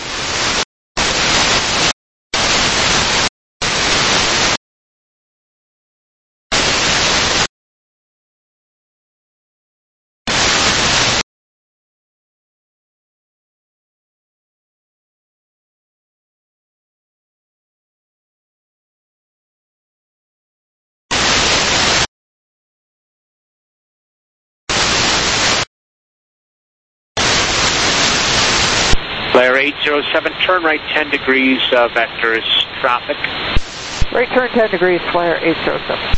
Flare eight zero seven, turn right ten degrees, uh, vectors traffic. Right turn ten degrees, flare eight zero seven.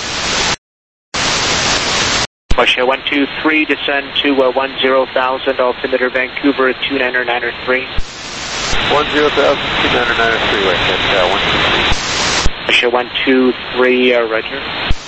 Russia one two three, descend to uh, one zero thousand, altimeter Vancouver two nine nine three. one zero thousand, two nine nine three, right, that's uh, one two three. Russia one two three, uh, Roger.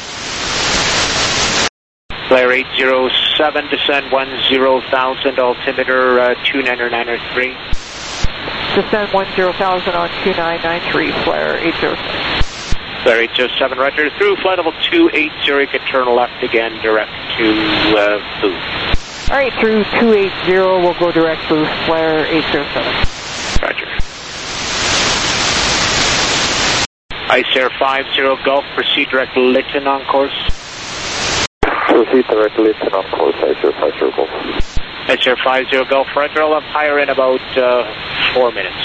Flare eight zero seven, descend one zero thousand, altimeter uh, two nine nine three. Descend one zero thousand on two nine nine three, flare eight zero seven. Flare eight zero seven, Roger. Through flight level two eight zero, you can turn left again, direct to uh, booth. All right, through two eight zero, we'll go direct booth, flare eight zero seven. Roger. Ice Air five zero Golf, proceed direct Lytton on course. Proceed directly to on course, Ice Air five zero Golf. Ice Air five zero Golf, Roger. I'll have higher in about uh, four minutes.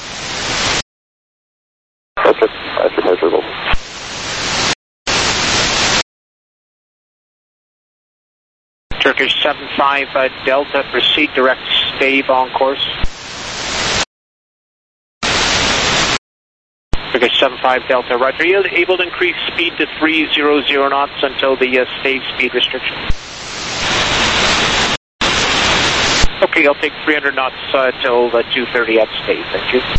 That's it, Ice Air five zero Golf. Turkish seven five uh, Delta, proceed direct stave on course. Turkish seven five Delta, Roger. Are you able to increase speed to three zero zero knots until the uh, stave speed restriction? Okay, I'll take three hundred knots uh, till uh, two thirty at stave. Thank you.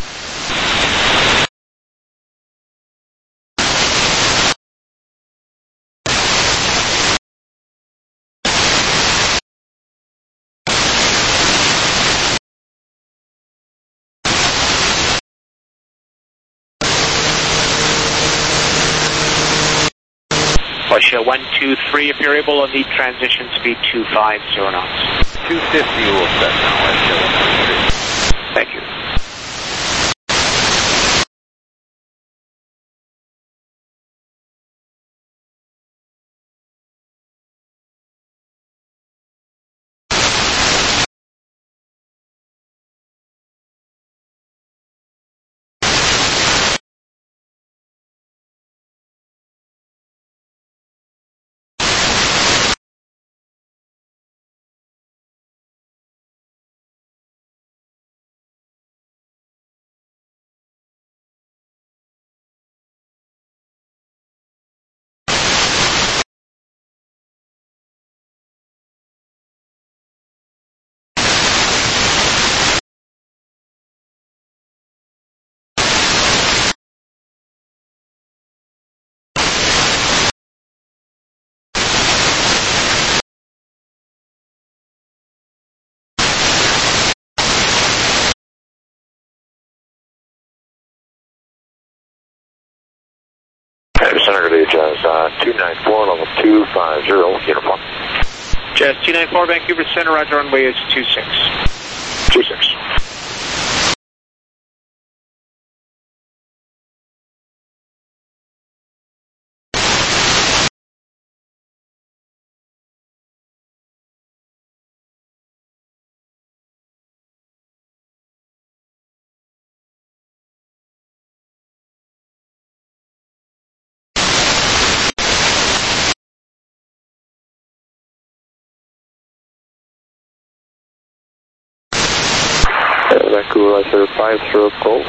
Russia one two three, if you're able, on the transition speed two five zero knots. two fifty will set now, Thank you. Saturday, Jazz uh, two nine four, level two five zero, uniform. Jazz two nine four, Vancouver Center, roger, runway is two six. two six. Vancouver, Ice Air five zero Golf.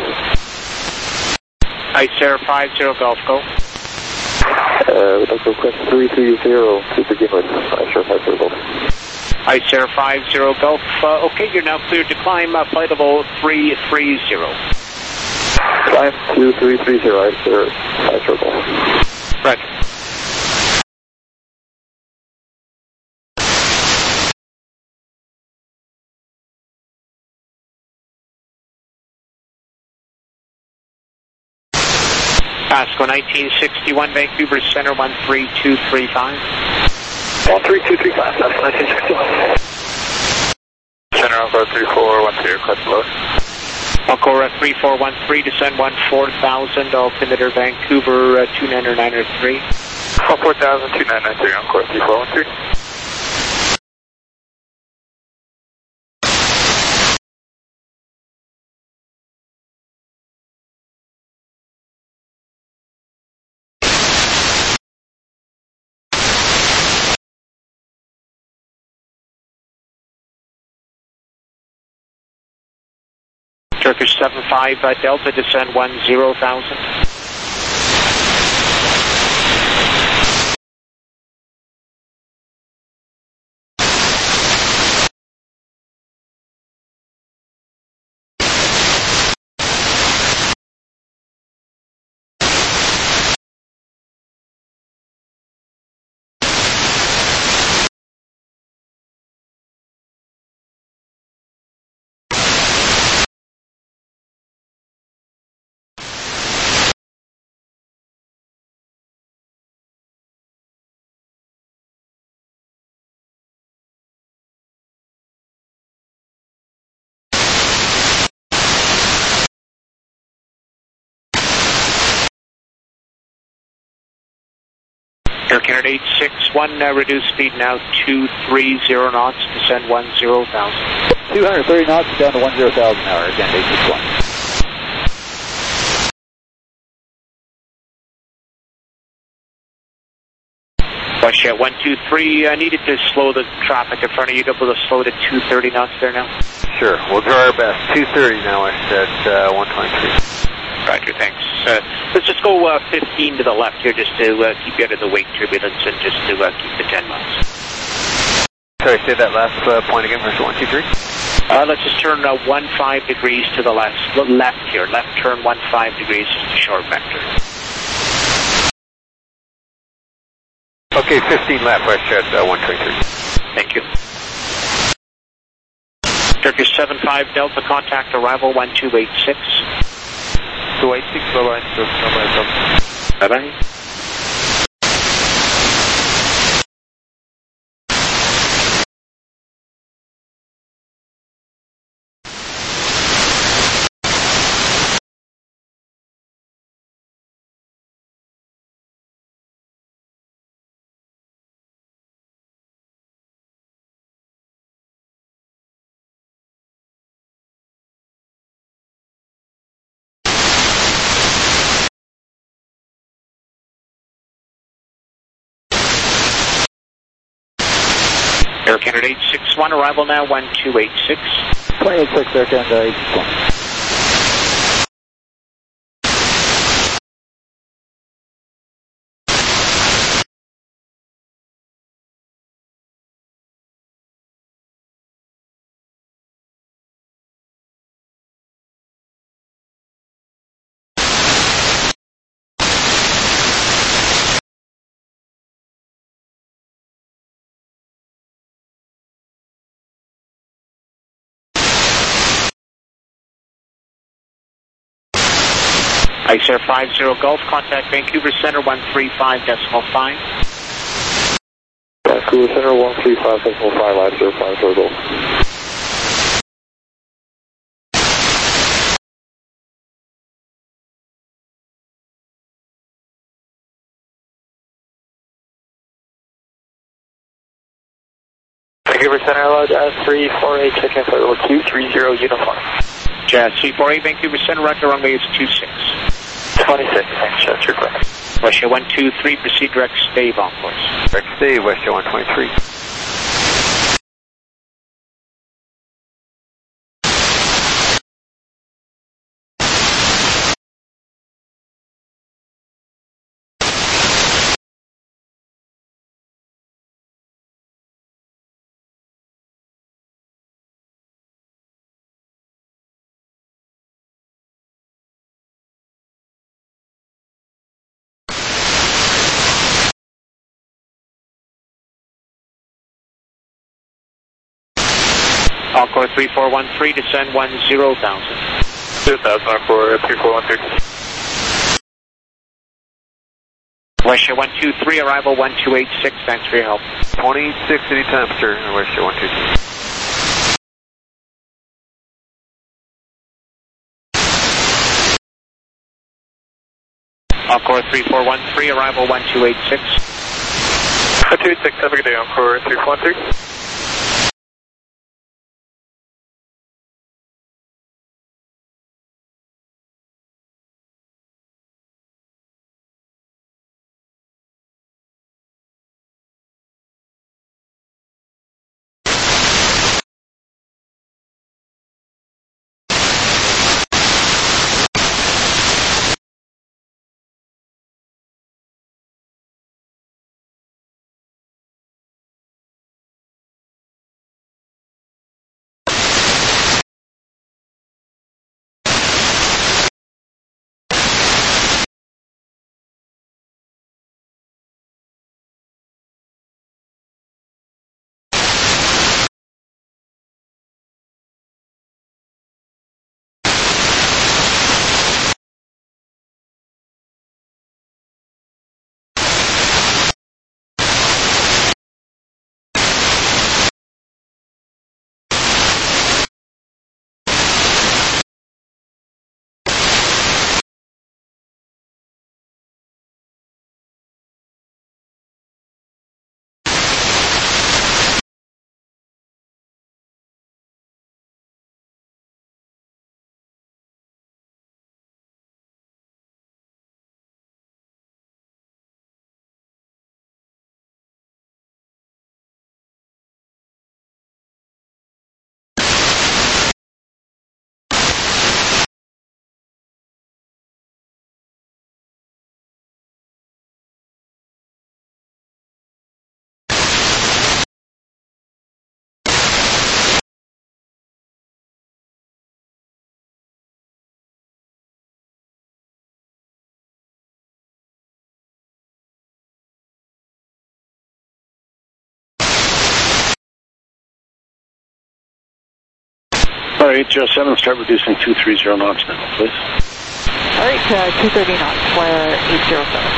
Ice Air five zero Golf, go. Uh, we'd like to request three three zero to begin with. Ice Air five zero Golf. Ice Air five zero Golf. Uh, okay, you're now cleared to climb uh, flight level three three zero. Climb two three three zero, Ice Air five zero Golf. Right. Pasco nineteen sixty-one, Vancouver Center, one three two three five. one three two three five, Pasco nineteen sixty-one. Center Encore three four one three, request load. Encore uh, three four one three, descend one four thousand, altimeter Vancouver uh, two nine nine three. one four thousand, two nine nine three, Encore three four one three. Turkish seven five uh, Delta, descend one zero thousand. Air Canada eight six one, uh, reduce speed now two three zero knots, descend one zero thousand. two hundred thirty knots down to one zero thousand an hour, again, eight six one. Westjet one two three, I uh, needed to slow the traffic in front of you, able to slow to two thirty knots there now? Sure, we'll do our best. two thirty now, Westjet uh, one twenty-three. Roger, thanks. Uh, let's just go uh, fifteen to the left here just to uh, keep you out of the wake turbulence and just to uh, keep the ten miles. Sorry, say that last uh, point again, Mister one two three. Uh, let's just turn uh, one five degrees to the left. Left here, left turn one five degrees, just a short vector. Okay, fifteen left, Westjet uh, one twenty-three. Thank you. Turkish seven five Delta, contact arrival one two eight six. two eight six, bye-bye. Bye-bye. Bye-bye. Air Canada eight six one, arrival now one two eight six. two eight six, Air Canada eight six one. Ice Air five zero Golf, contact Vancouver Center one three five decimal five. Vancouver Center one three five decimal five, Ice Air five zero Golf. Vancouver Center, hello, Jazz three four eight, checking flight level two three zero, uniform. Jazz three four eight, Vancouver Center, roger, runway is two six. twenty-six, thanks, Jazz, your clear. West one two three, proceed direct stave on course. Direct stave, West one twenty-three. Encore three four one three, descend one zero thousand. two thousand, Encore three four one three. West one two three, arrival one two eight six, thanks for your help. twenty-six anytime, sir, West one two three. Encore three four one three, arrival one two eight six. one two eight six, have a good day, Encore three four one three. All right, eight zero seven, start reducing two three zero knots now, please. All right, uh, two thirty knots, flare eight zero seven.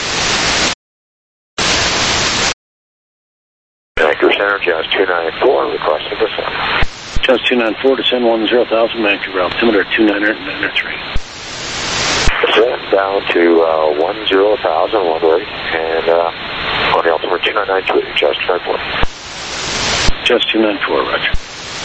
Vancouver Center, Jazz two nine four, requesting descent. Jazz two nine four, descend one zero thousand, Vancouver altimeter two nine nine three. Descend down to uh, one zero thousand, one way, and uh, on the altimeter two nine nine two, Jazz two nine four. Jazz two nine four, roger.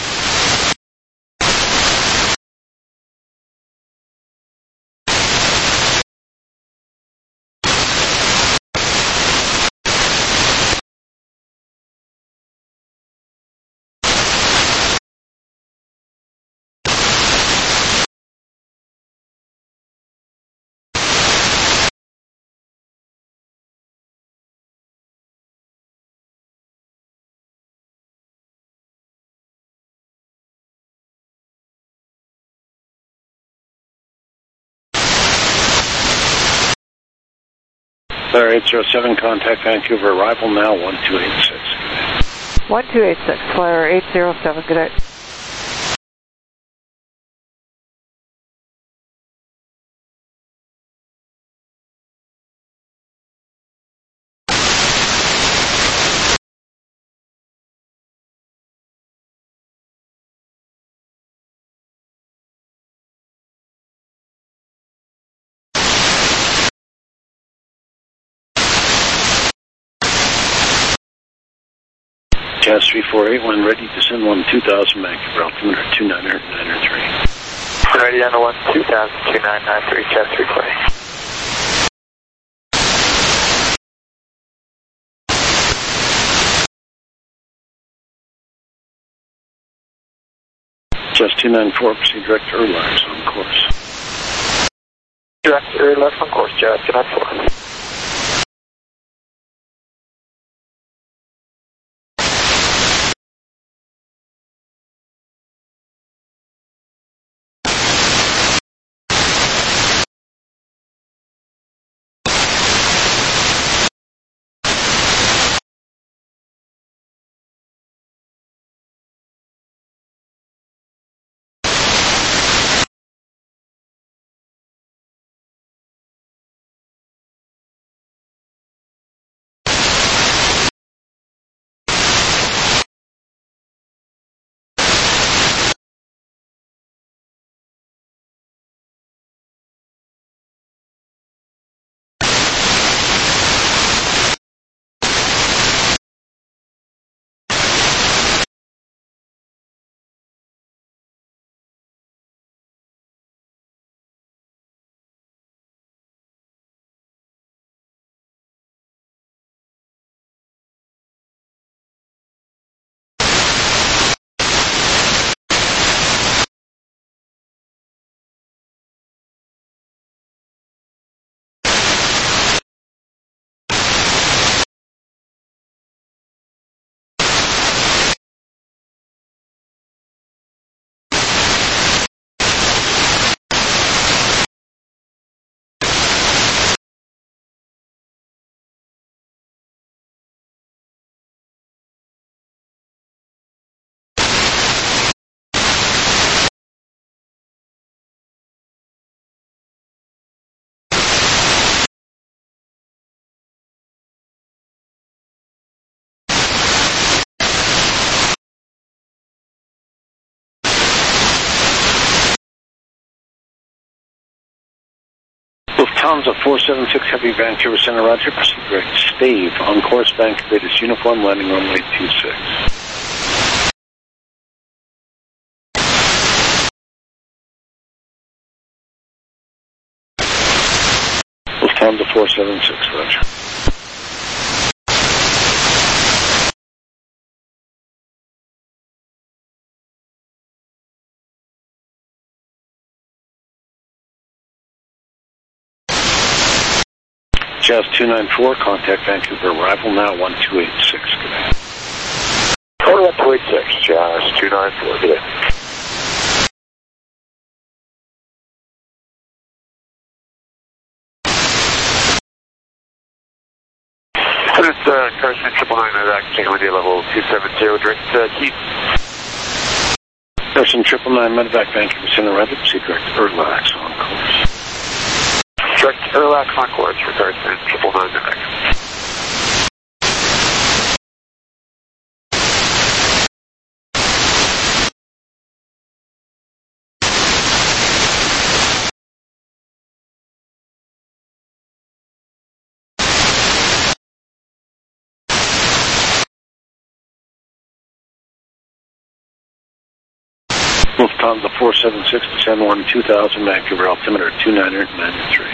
Flare eight zero seven, contact Vancouver, arrival now one two eight six. one two eight six, flare eight zero seven, good day. Jazz three four eight one, ready to send one two thousand Vancouver, altimeter two nine nine three. Ready on the one two thousand, two nine nine three, Jazz three four eight. Jazz two nine four, proceed direct to Erlax on course. Direct to Erlax on course, Jazz two nine four. Lufthansa four seven six Heavy, Vancouver Center, Roger, proceed direct to Stave on course, Vancouver, latest uniform, landing runway two six. Lufthansa four seven six, Roger. Jazz two nine four, contact Vancouver, arrival now one two eight six, good day. Total one two eight six, Jazz two nine four, good day. So it's uh, Carson triple nine nine, Canada level two seven zero, direct uh, Keith. Carson triple nine, Medevac, Vancouver Center, Roger, proceed direct to Erlax on course. Direct Erlax on course for Carson triple nine nine. Lufthansa four seven six, descend one two thousand, Vancouver, altimeter two nine nine three.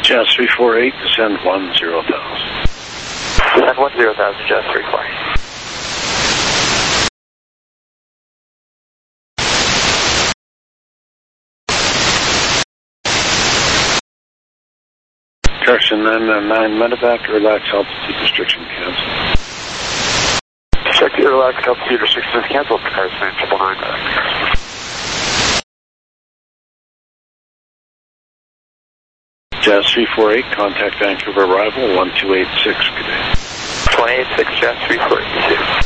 Jazz three four eight, descend one zero thousand. Descend one zero thousand, Jazz three four eight. Carson nine nine nine, medevac, relax altitude restriction cancel. Check your relax altitude restrictions canceled, Carson triple nine medevac. Jazz three four eight, contact Vancouver arrival one two eight six, good day. one eight six, Jazz three four eight.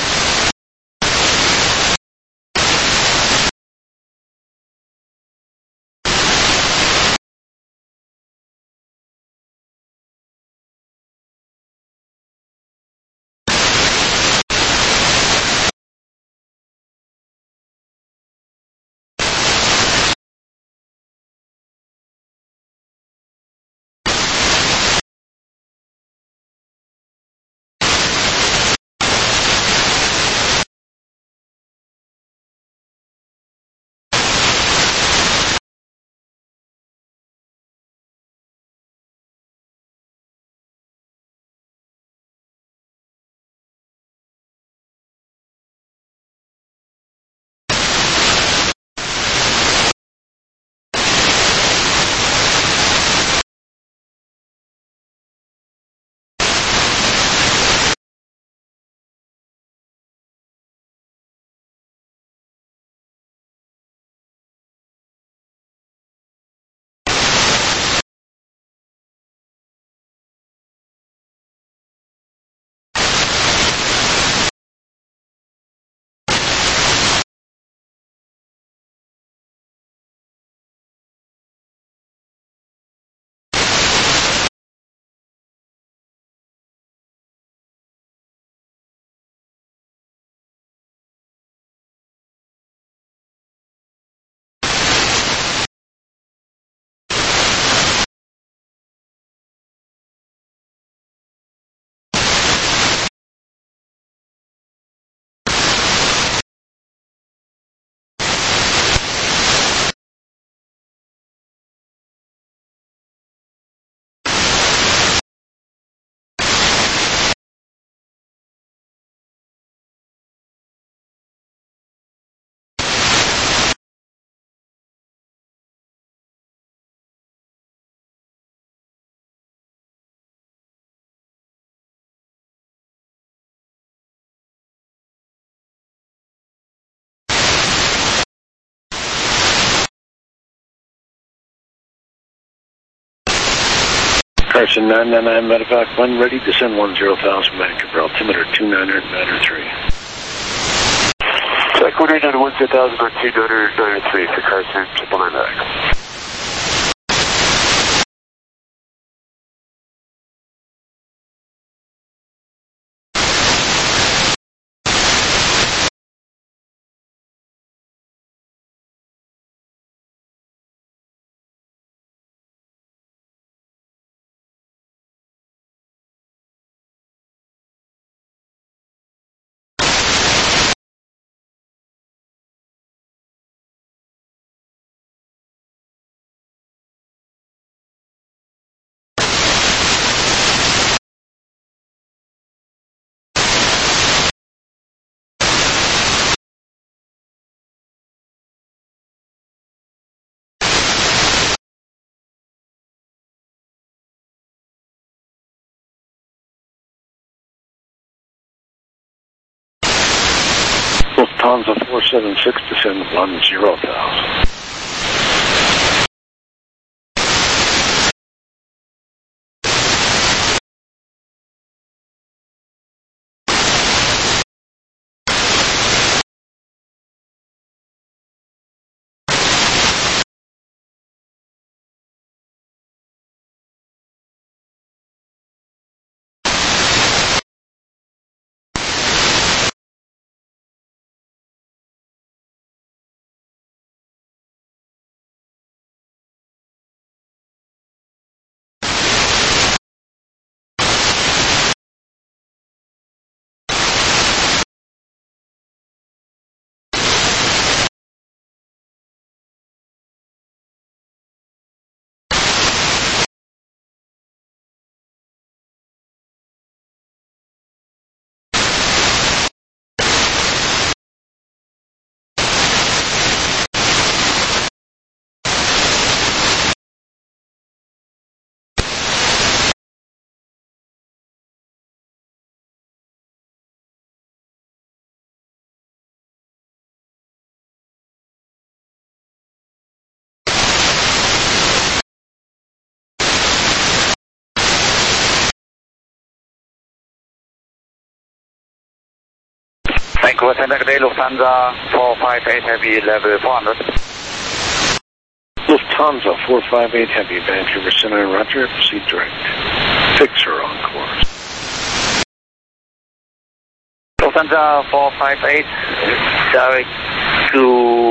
Carson nine nine nine, medevac, when ready, descend one zero thousand, Vancouver, altimeter two nine zero, matter three. Check one eight nine one zero thousand on two nine zero, nine three for Carson triple nine medevac. Lufthansa four seven six, descend one zero thousand. Vancouver Center, good day, Lufthansa four five eight Heavy, level four hundred. Lufthansa four five eight Heavy, Vancouver Center, roger, proceed direct. Fixer on course. Lufthansa four five eight, direct to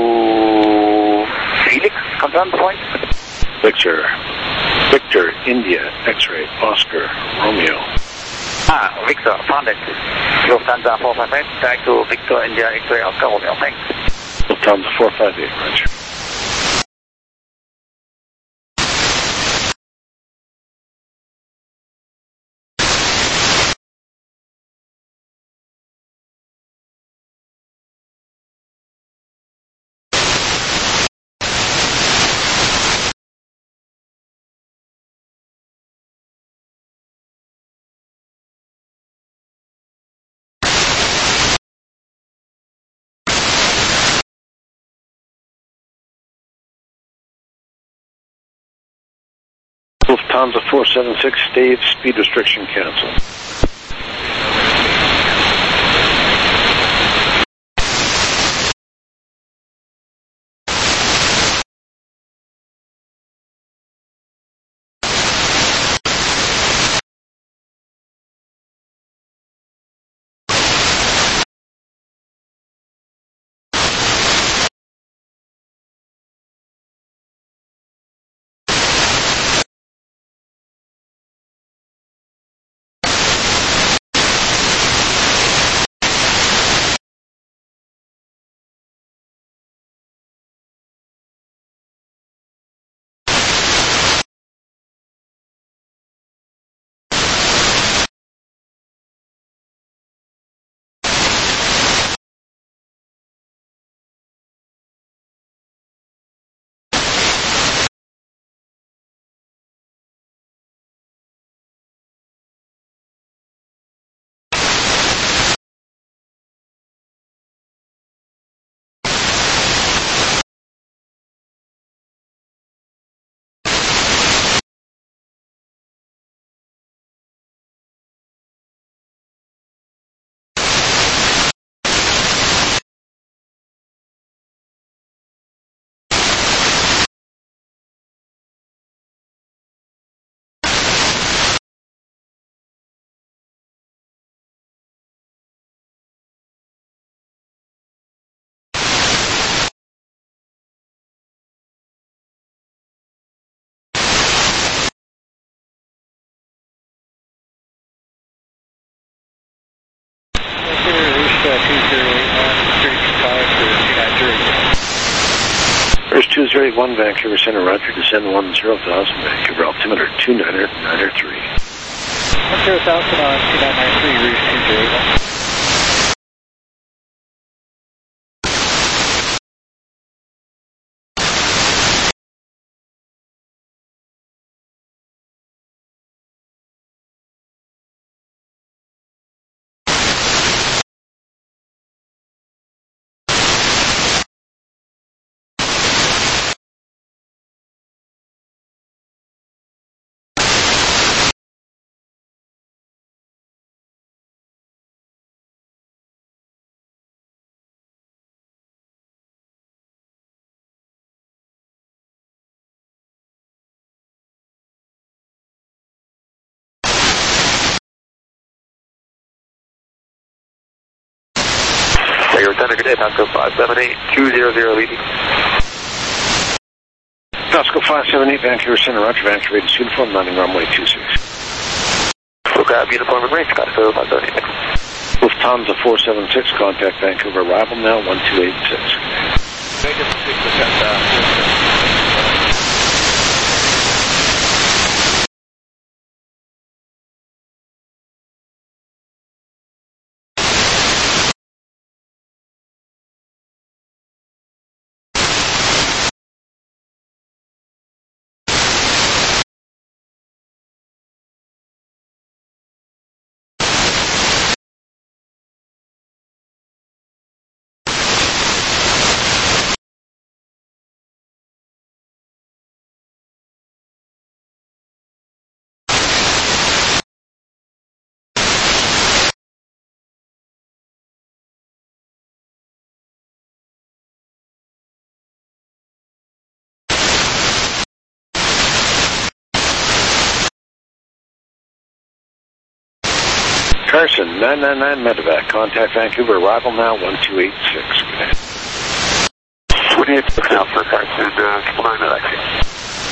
Felix, confirm the point. Victor, Victor, India, X-ray, Oscar, Romeo. Ah, Victor, found it. Lufthansa four five eight, direct to Victor, India, X-ray, Oscar, Romeo, thanks. Lufthansa four five eight, roger. Lufthansa four seven six, stave, speed restriction cancel. First two zero eight one, Vancouver Center, roger, descend one zero thousand, Vancouver altimeter two niner niner three. one zero thousand on two nine nine three, route two zero eight one. Center, good day, Pasco five seven eight, two zero zero leading. Pasco five seven eight, Vancouver Center, roger, Vancouver eight, uniform, landing runway two six. Grab uniform and range, Pasco five seven eight. Lufthansa four seven six, contact Vancouver, arrival now, one two eight six. Vegas six percent down. Carson, nine nine nine Medevac. Contact Vancouver. Arrival now, one two eight six. twenty-eight six now for Carson, uh, flying Medevac.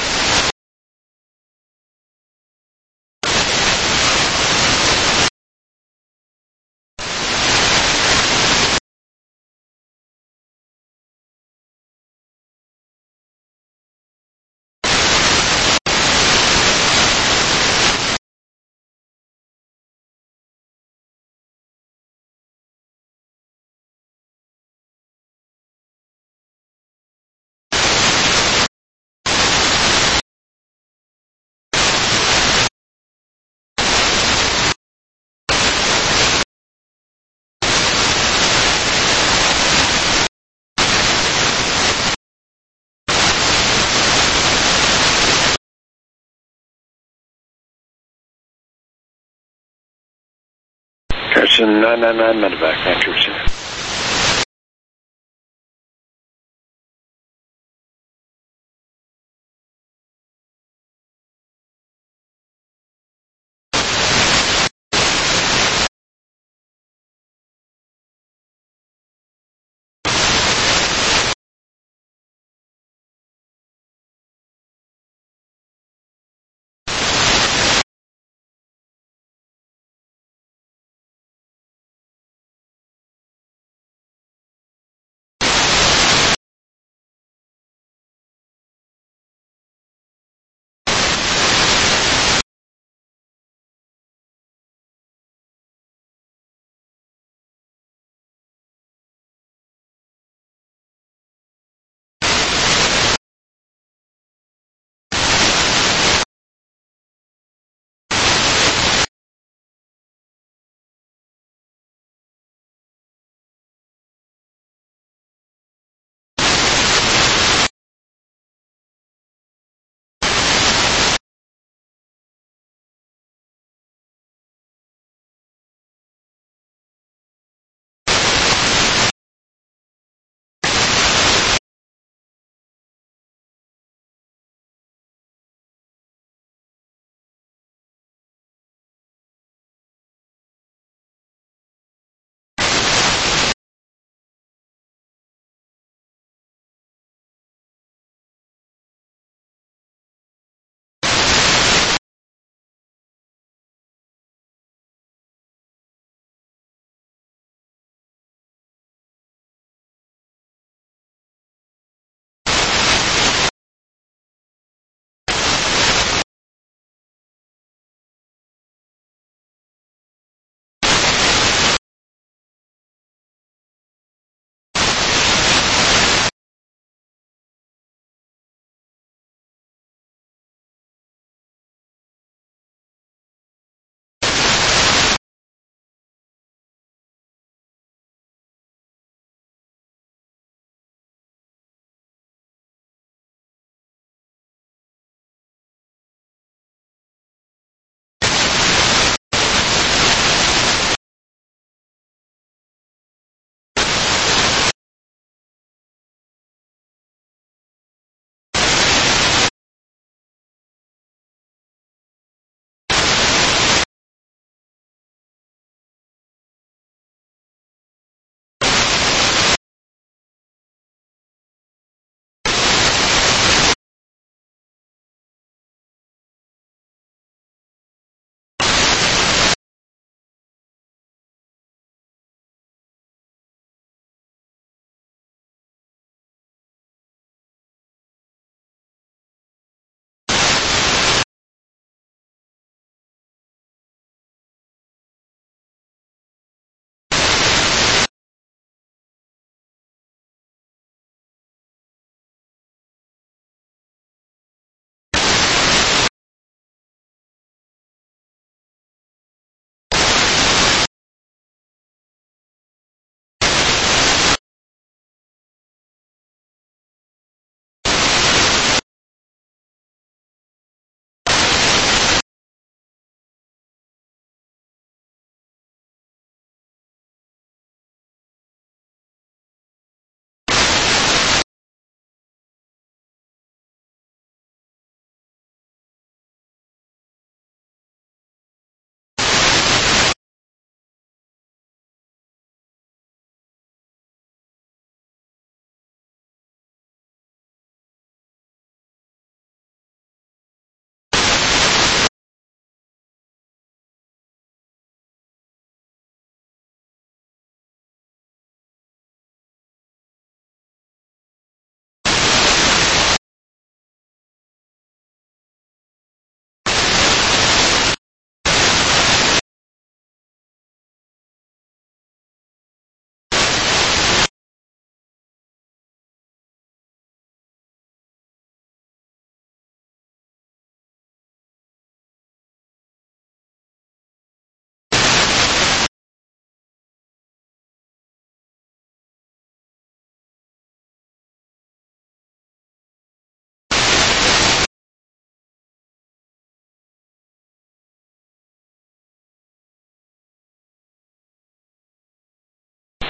Carson, nine nine nine Medevac. Vancouver Center.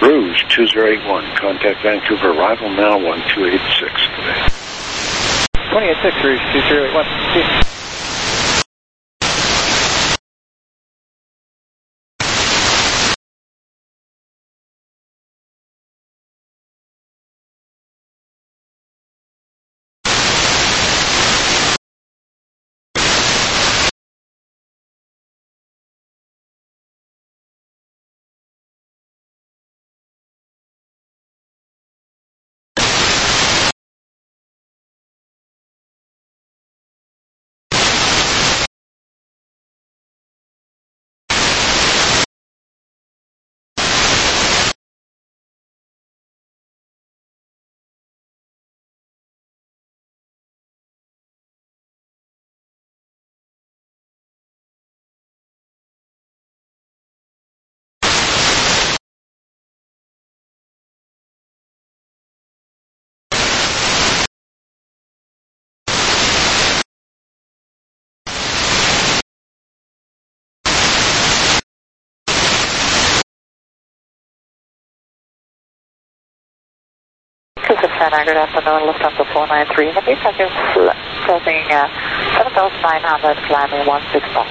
Rouge two zero eight one, contact Vancouver, arrival now one two eight six today. twenty eight six, Rouge two zero eight one. See. Niagara, good afternoon, Lufthansa four nine three, Heavy Package, crossing uh, seven thousand nine hundred, climbing one six knots.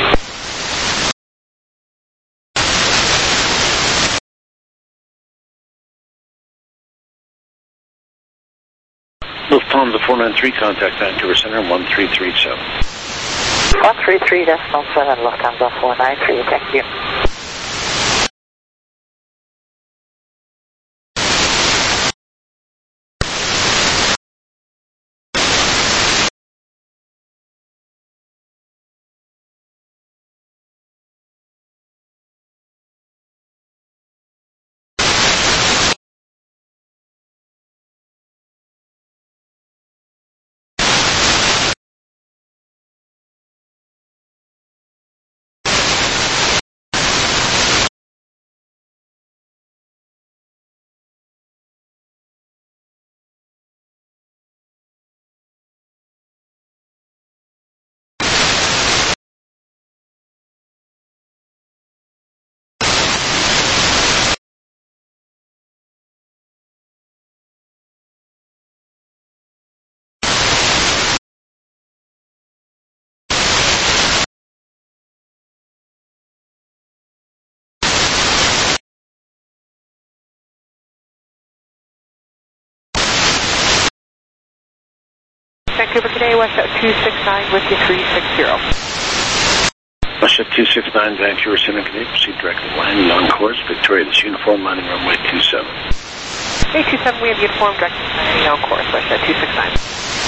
Lufthansa four nine three, contact Vancouver Center, one three three seven. one three three decimal seven, Lufthansa four nine three, thank you. Vancouver today, WestJet two six nine with you three six zero. WestJet two six nine, Vancouver Center, today, proceed directly landing on course, Victoria, this uniform landing runway two seven. eight two seven, we have uniform direct landing on course, WestJet two six nine.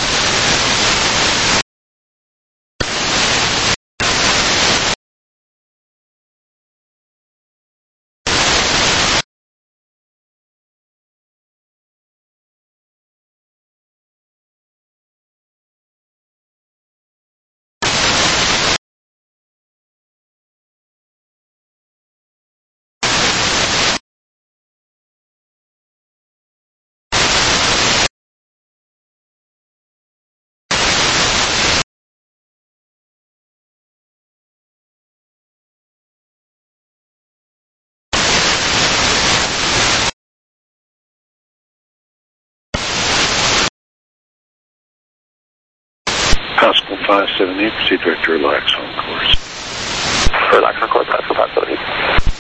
Pascal five seven eight, proceed direct to relax on course. Relax on course, Pascal five seven eight.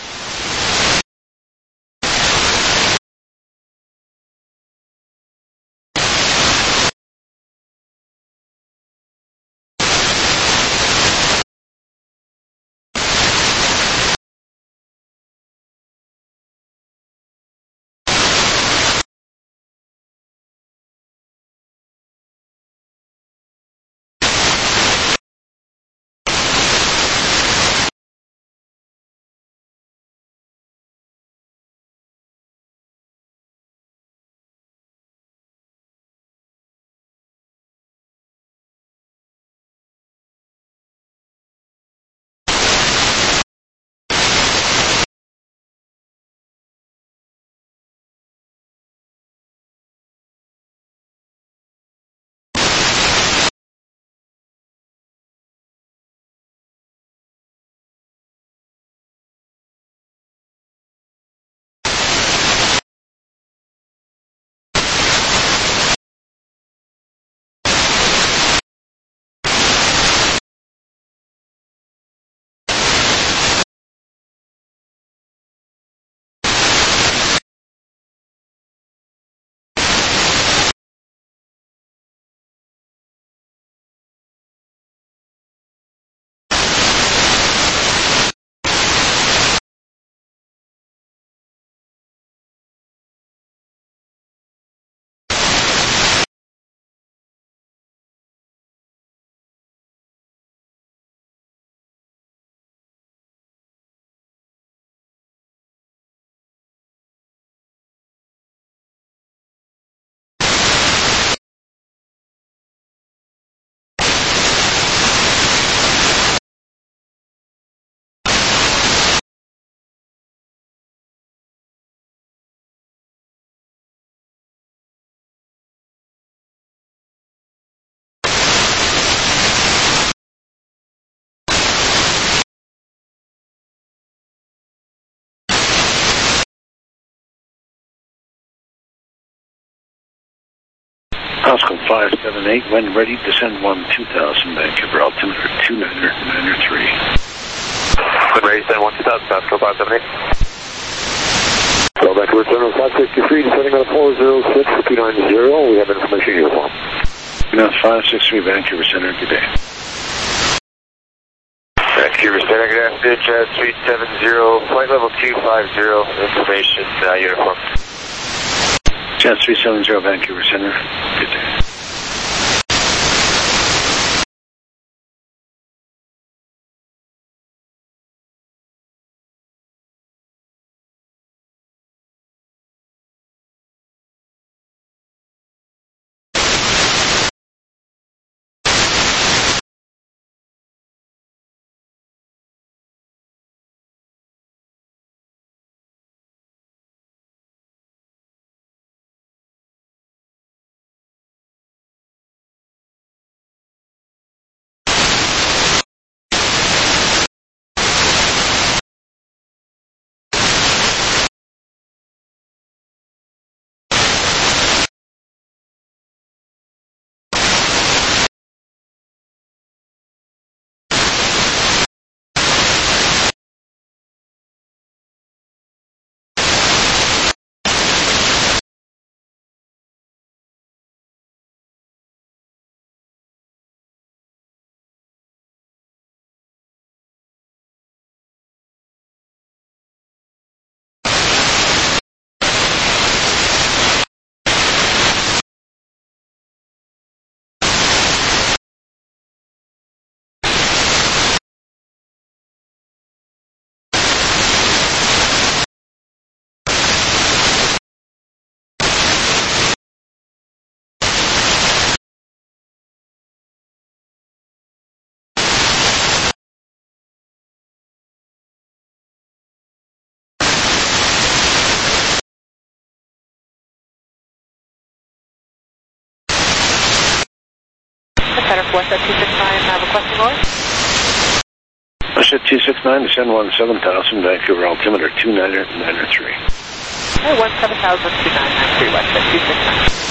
Costco five seven eight, when ready, descend one two thousand, Vancouver, altimeter two nine nine three. When ready, descend one two thousand, Costco five seven eight. So Vancouver, terminal five sixty-three, descending on four zero six two nine zero, we have information uniform. Now five six three, Vancouver Center, good day. Vancouver Center, good afternoon, Jazz three seven zero, flight level two five zero, information uh, uniform. Jazz three seven zero, Vancouver Center, good day. What's that two six nine, uh, requesting noise? Russia two six nine, descend one seven thousand, Vancouver, altimeter two nine nine three. Hey, one seven thousand, two nine nine three, West two six nine.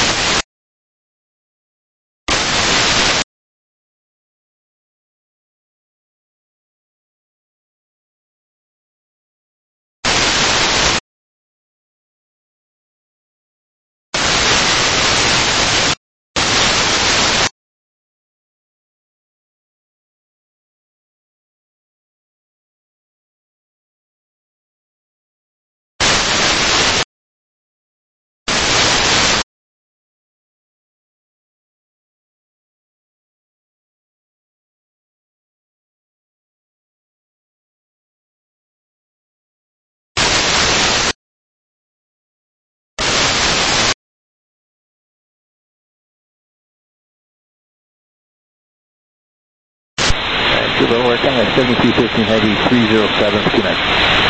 We're coming at seventy-two fifteen heavy, three zero seven, two nine.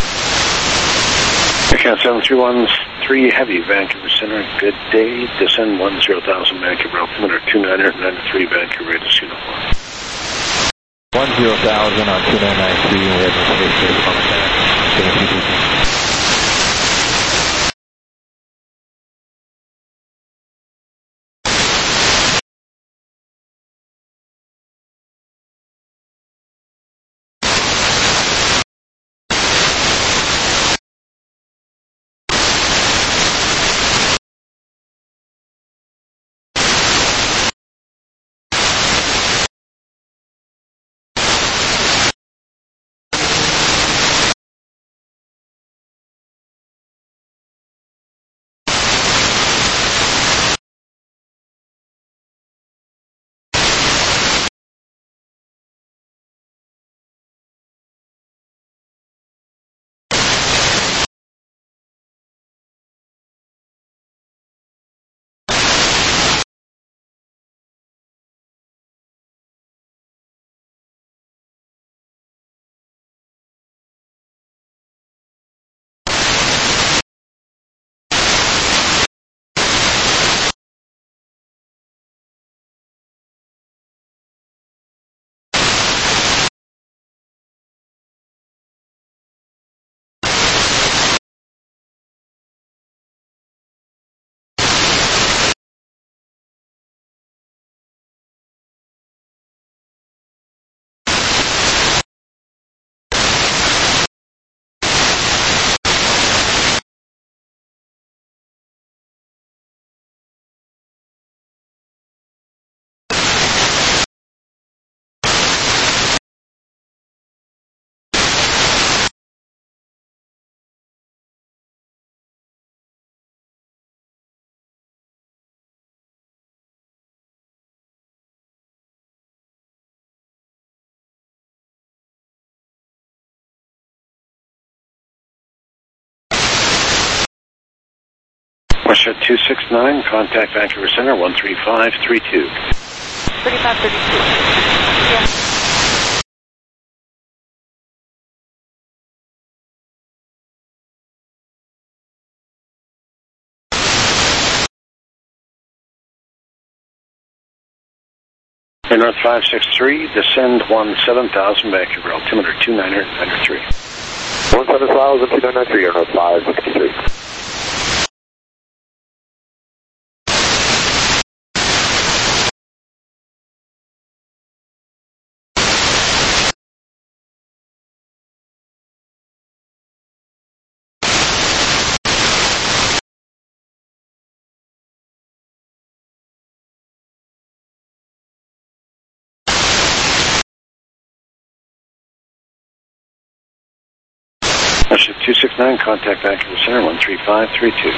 Account seven three one three heavy, Vancouver Center, good day, descend one zero thousand, Vancouver, altimeter two nine nine three, Vancouver, Raiders uniform. one zero thousand on two nine nine three, we have information from the center. Russia two six nine, contact Vancouver Center one three five three two. thirty-five thirty-two. Yeah. Air North five six three, descend one seven thousand, Vancouver altimeter two nine nine three. one seven thousand, two nine nine three, Air North five six three. Russia two six nine, contact Vancouver Center one three five three two.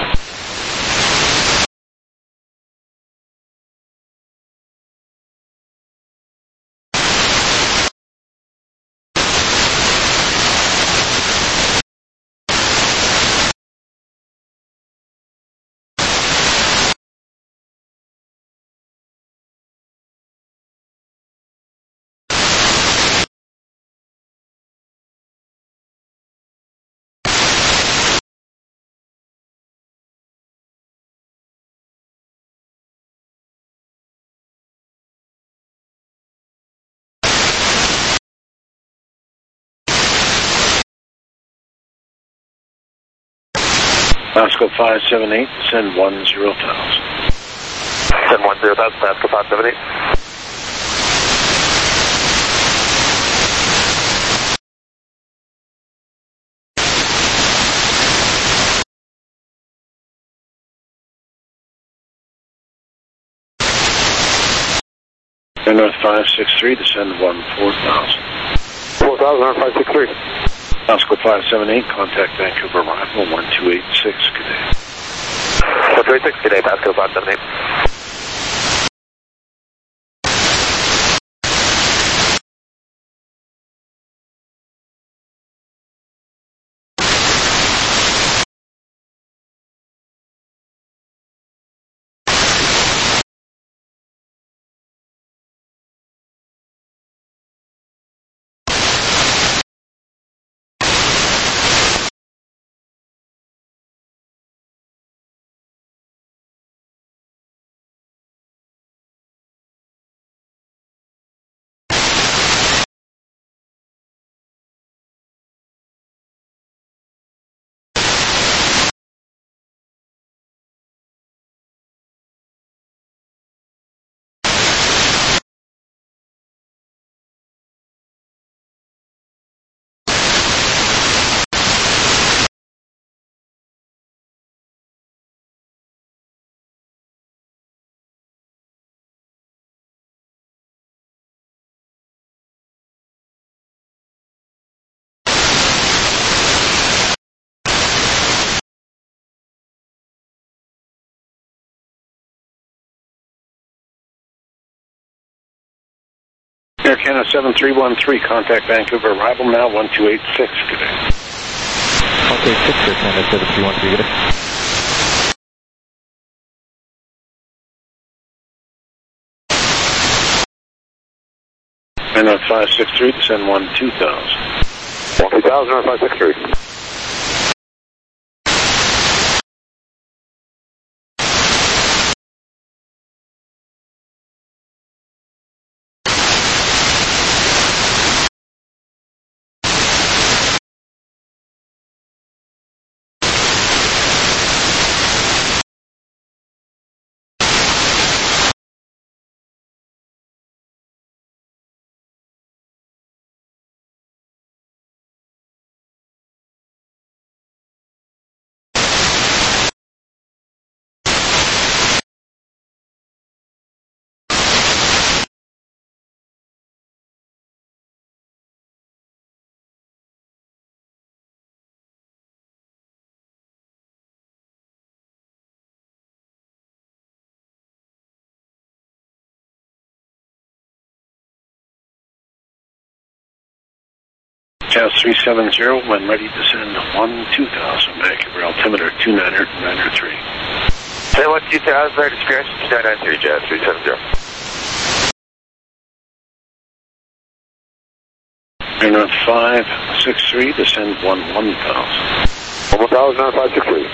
Vasco five seven eight, send one zero thousand. Send one zero thousand, Vasco five seven eight. Air North five six three, descend one four thousand. four thousand, Air five six three. Vasco five seven eight, contact Vancouver arrival one two eight six, good day. one two eight six, good day, Vasco five seven eight. Air Canada seven three one three, contact Vancouver arrival now one two eight six, good day. one two eight six, Air Canada seven three one three, good day. Air North five six three, descend one two thousand. one two thousand, Air five six three. Jazz three seven zero, when ready, descend one two thousand, Vancouver altimeter two nine nine three. Say one two thousand, right experience, two nine nine three, Jet, three seven zero. Airnaut five six three, descend one one thousand. one thousand, five six three.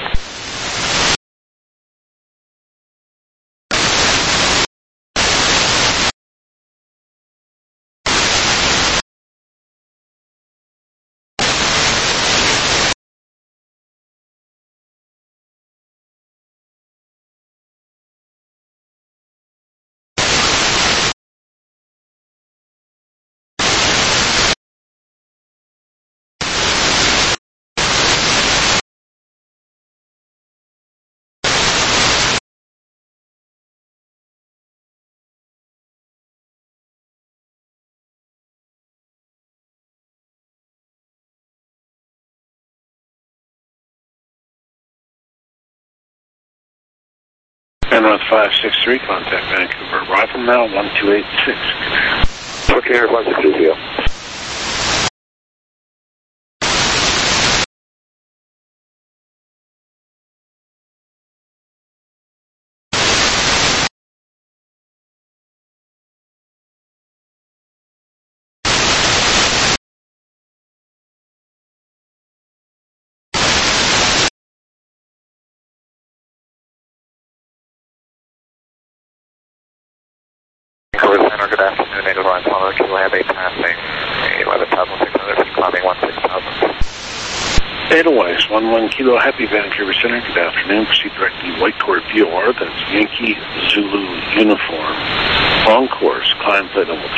Airnaut five six three, contact Vancouver. Arrival now, one two eight six. Okay, Air five six three, Theo. Vancouver Center, good afternoon, native line follow, Kilo have eight passing, eleven thousand six hundred feet, climbing one six thousand. Edelweiss, one one Kilo Happy, Vancouver Center, good afternoon. Proceed directly White Court V O R, that's Yankee Zulu uniform. On course, climb plate level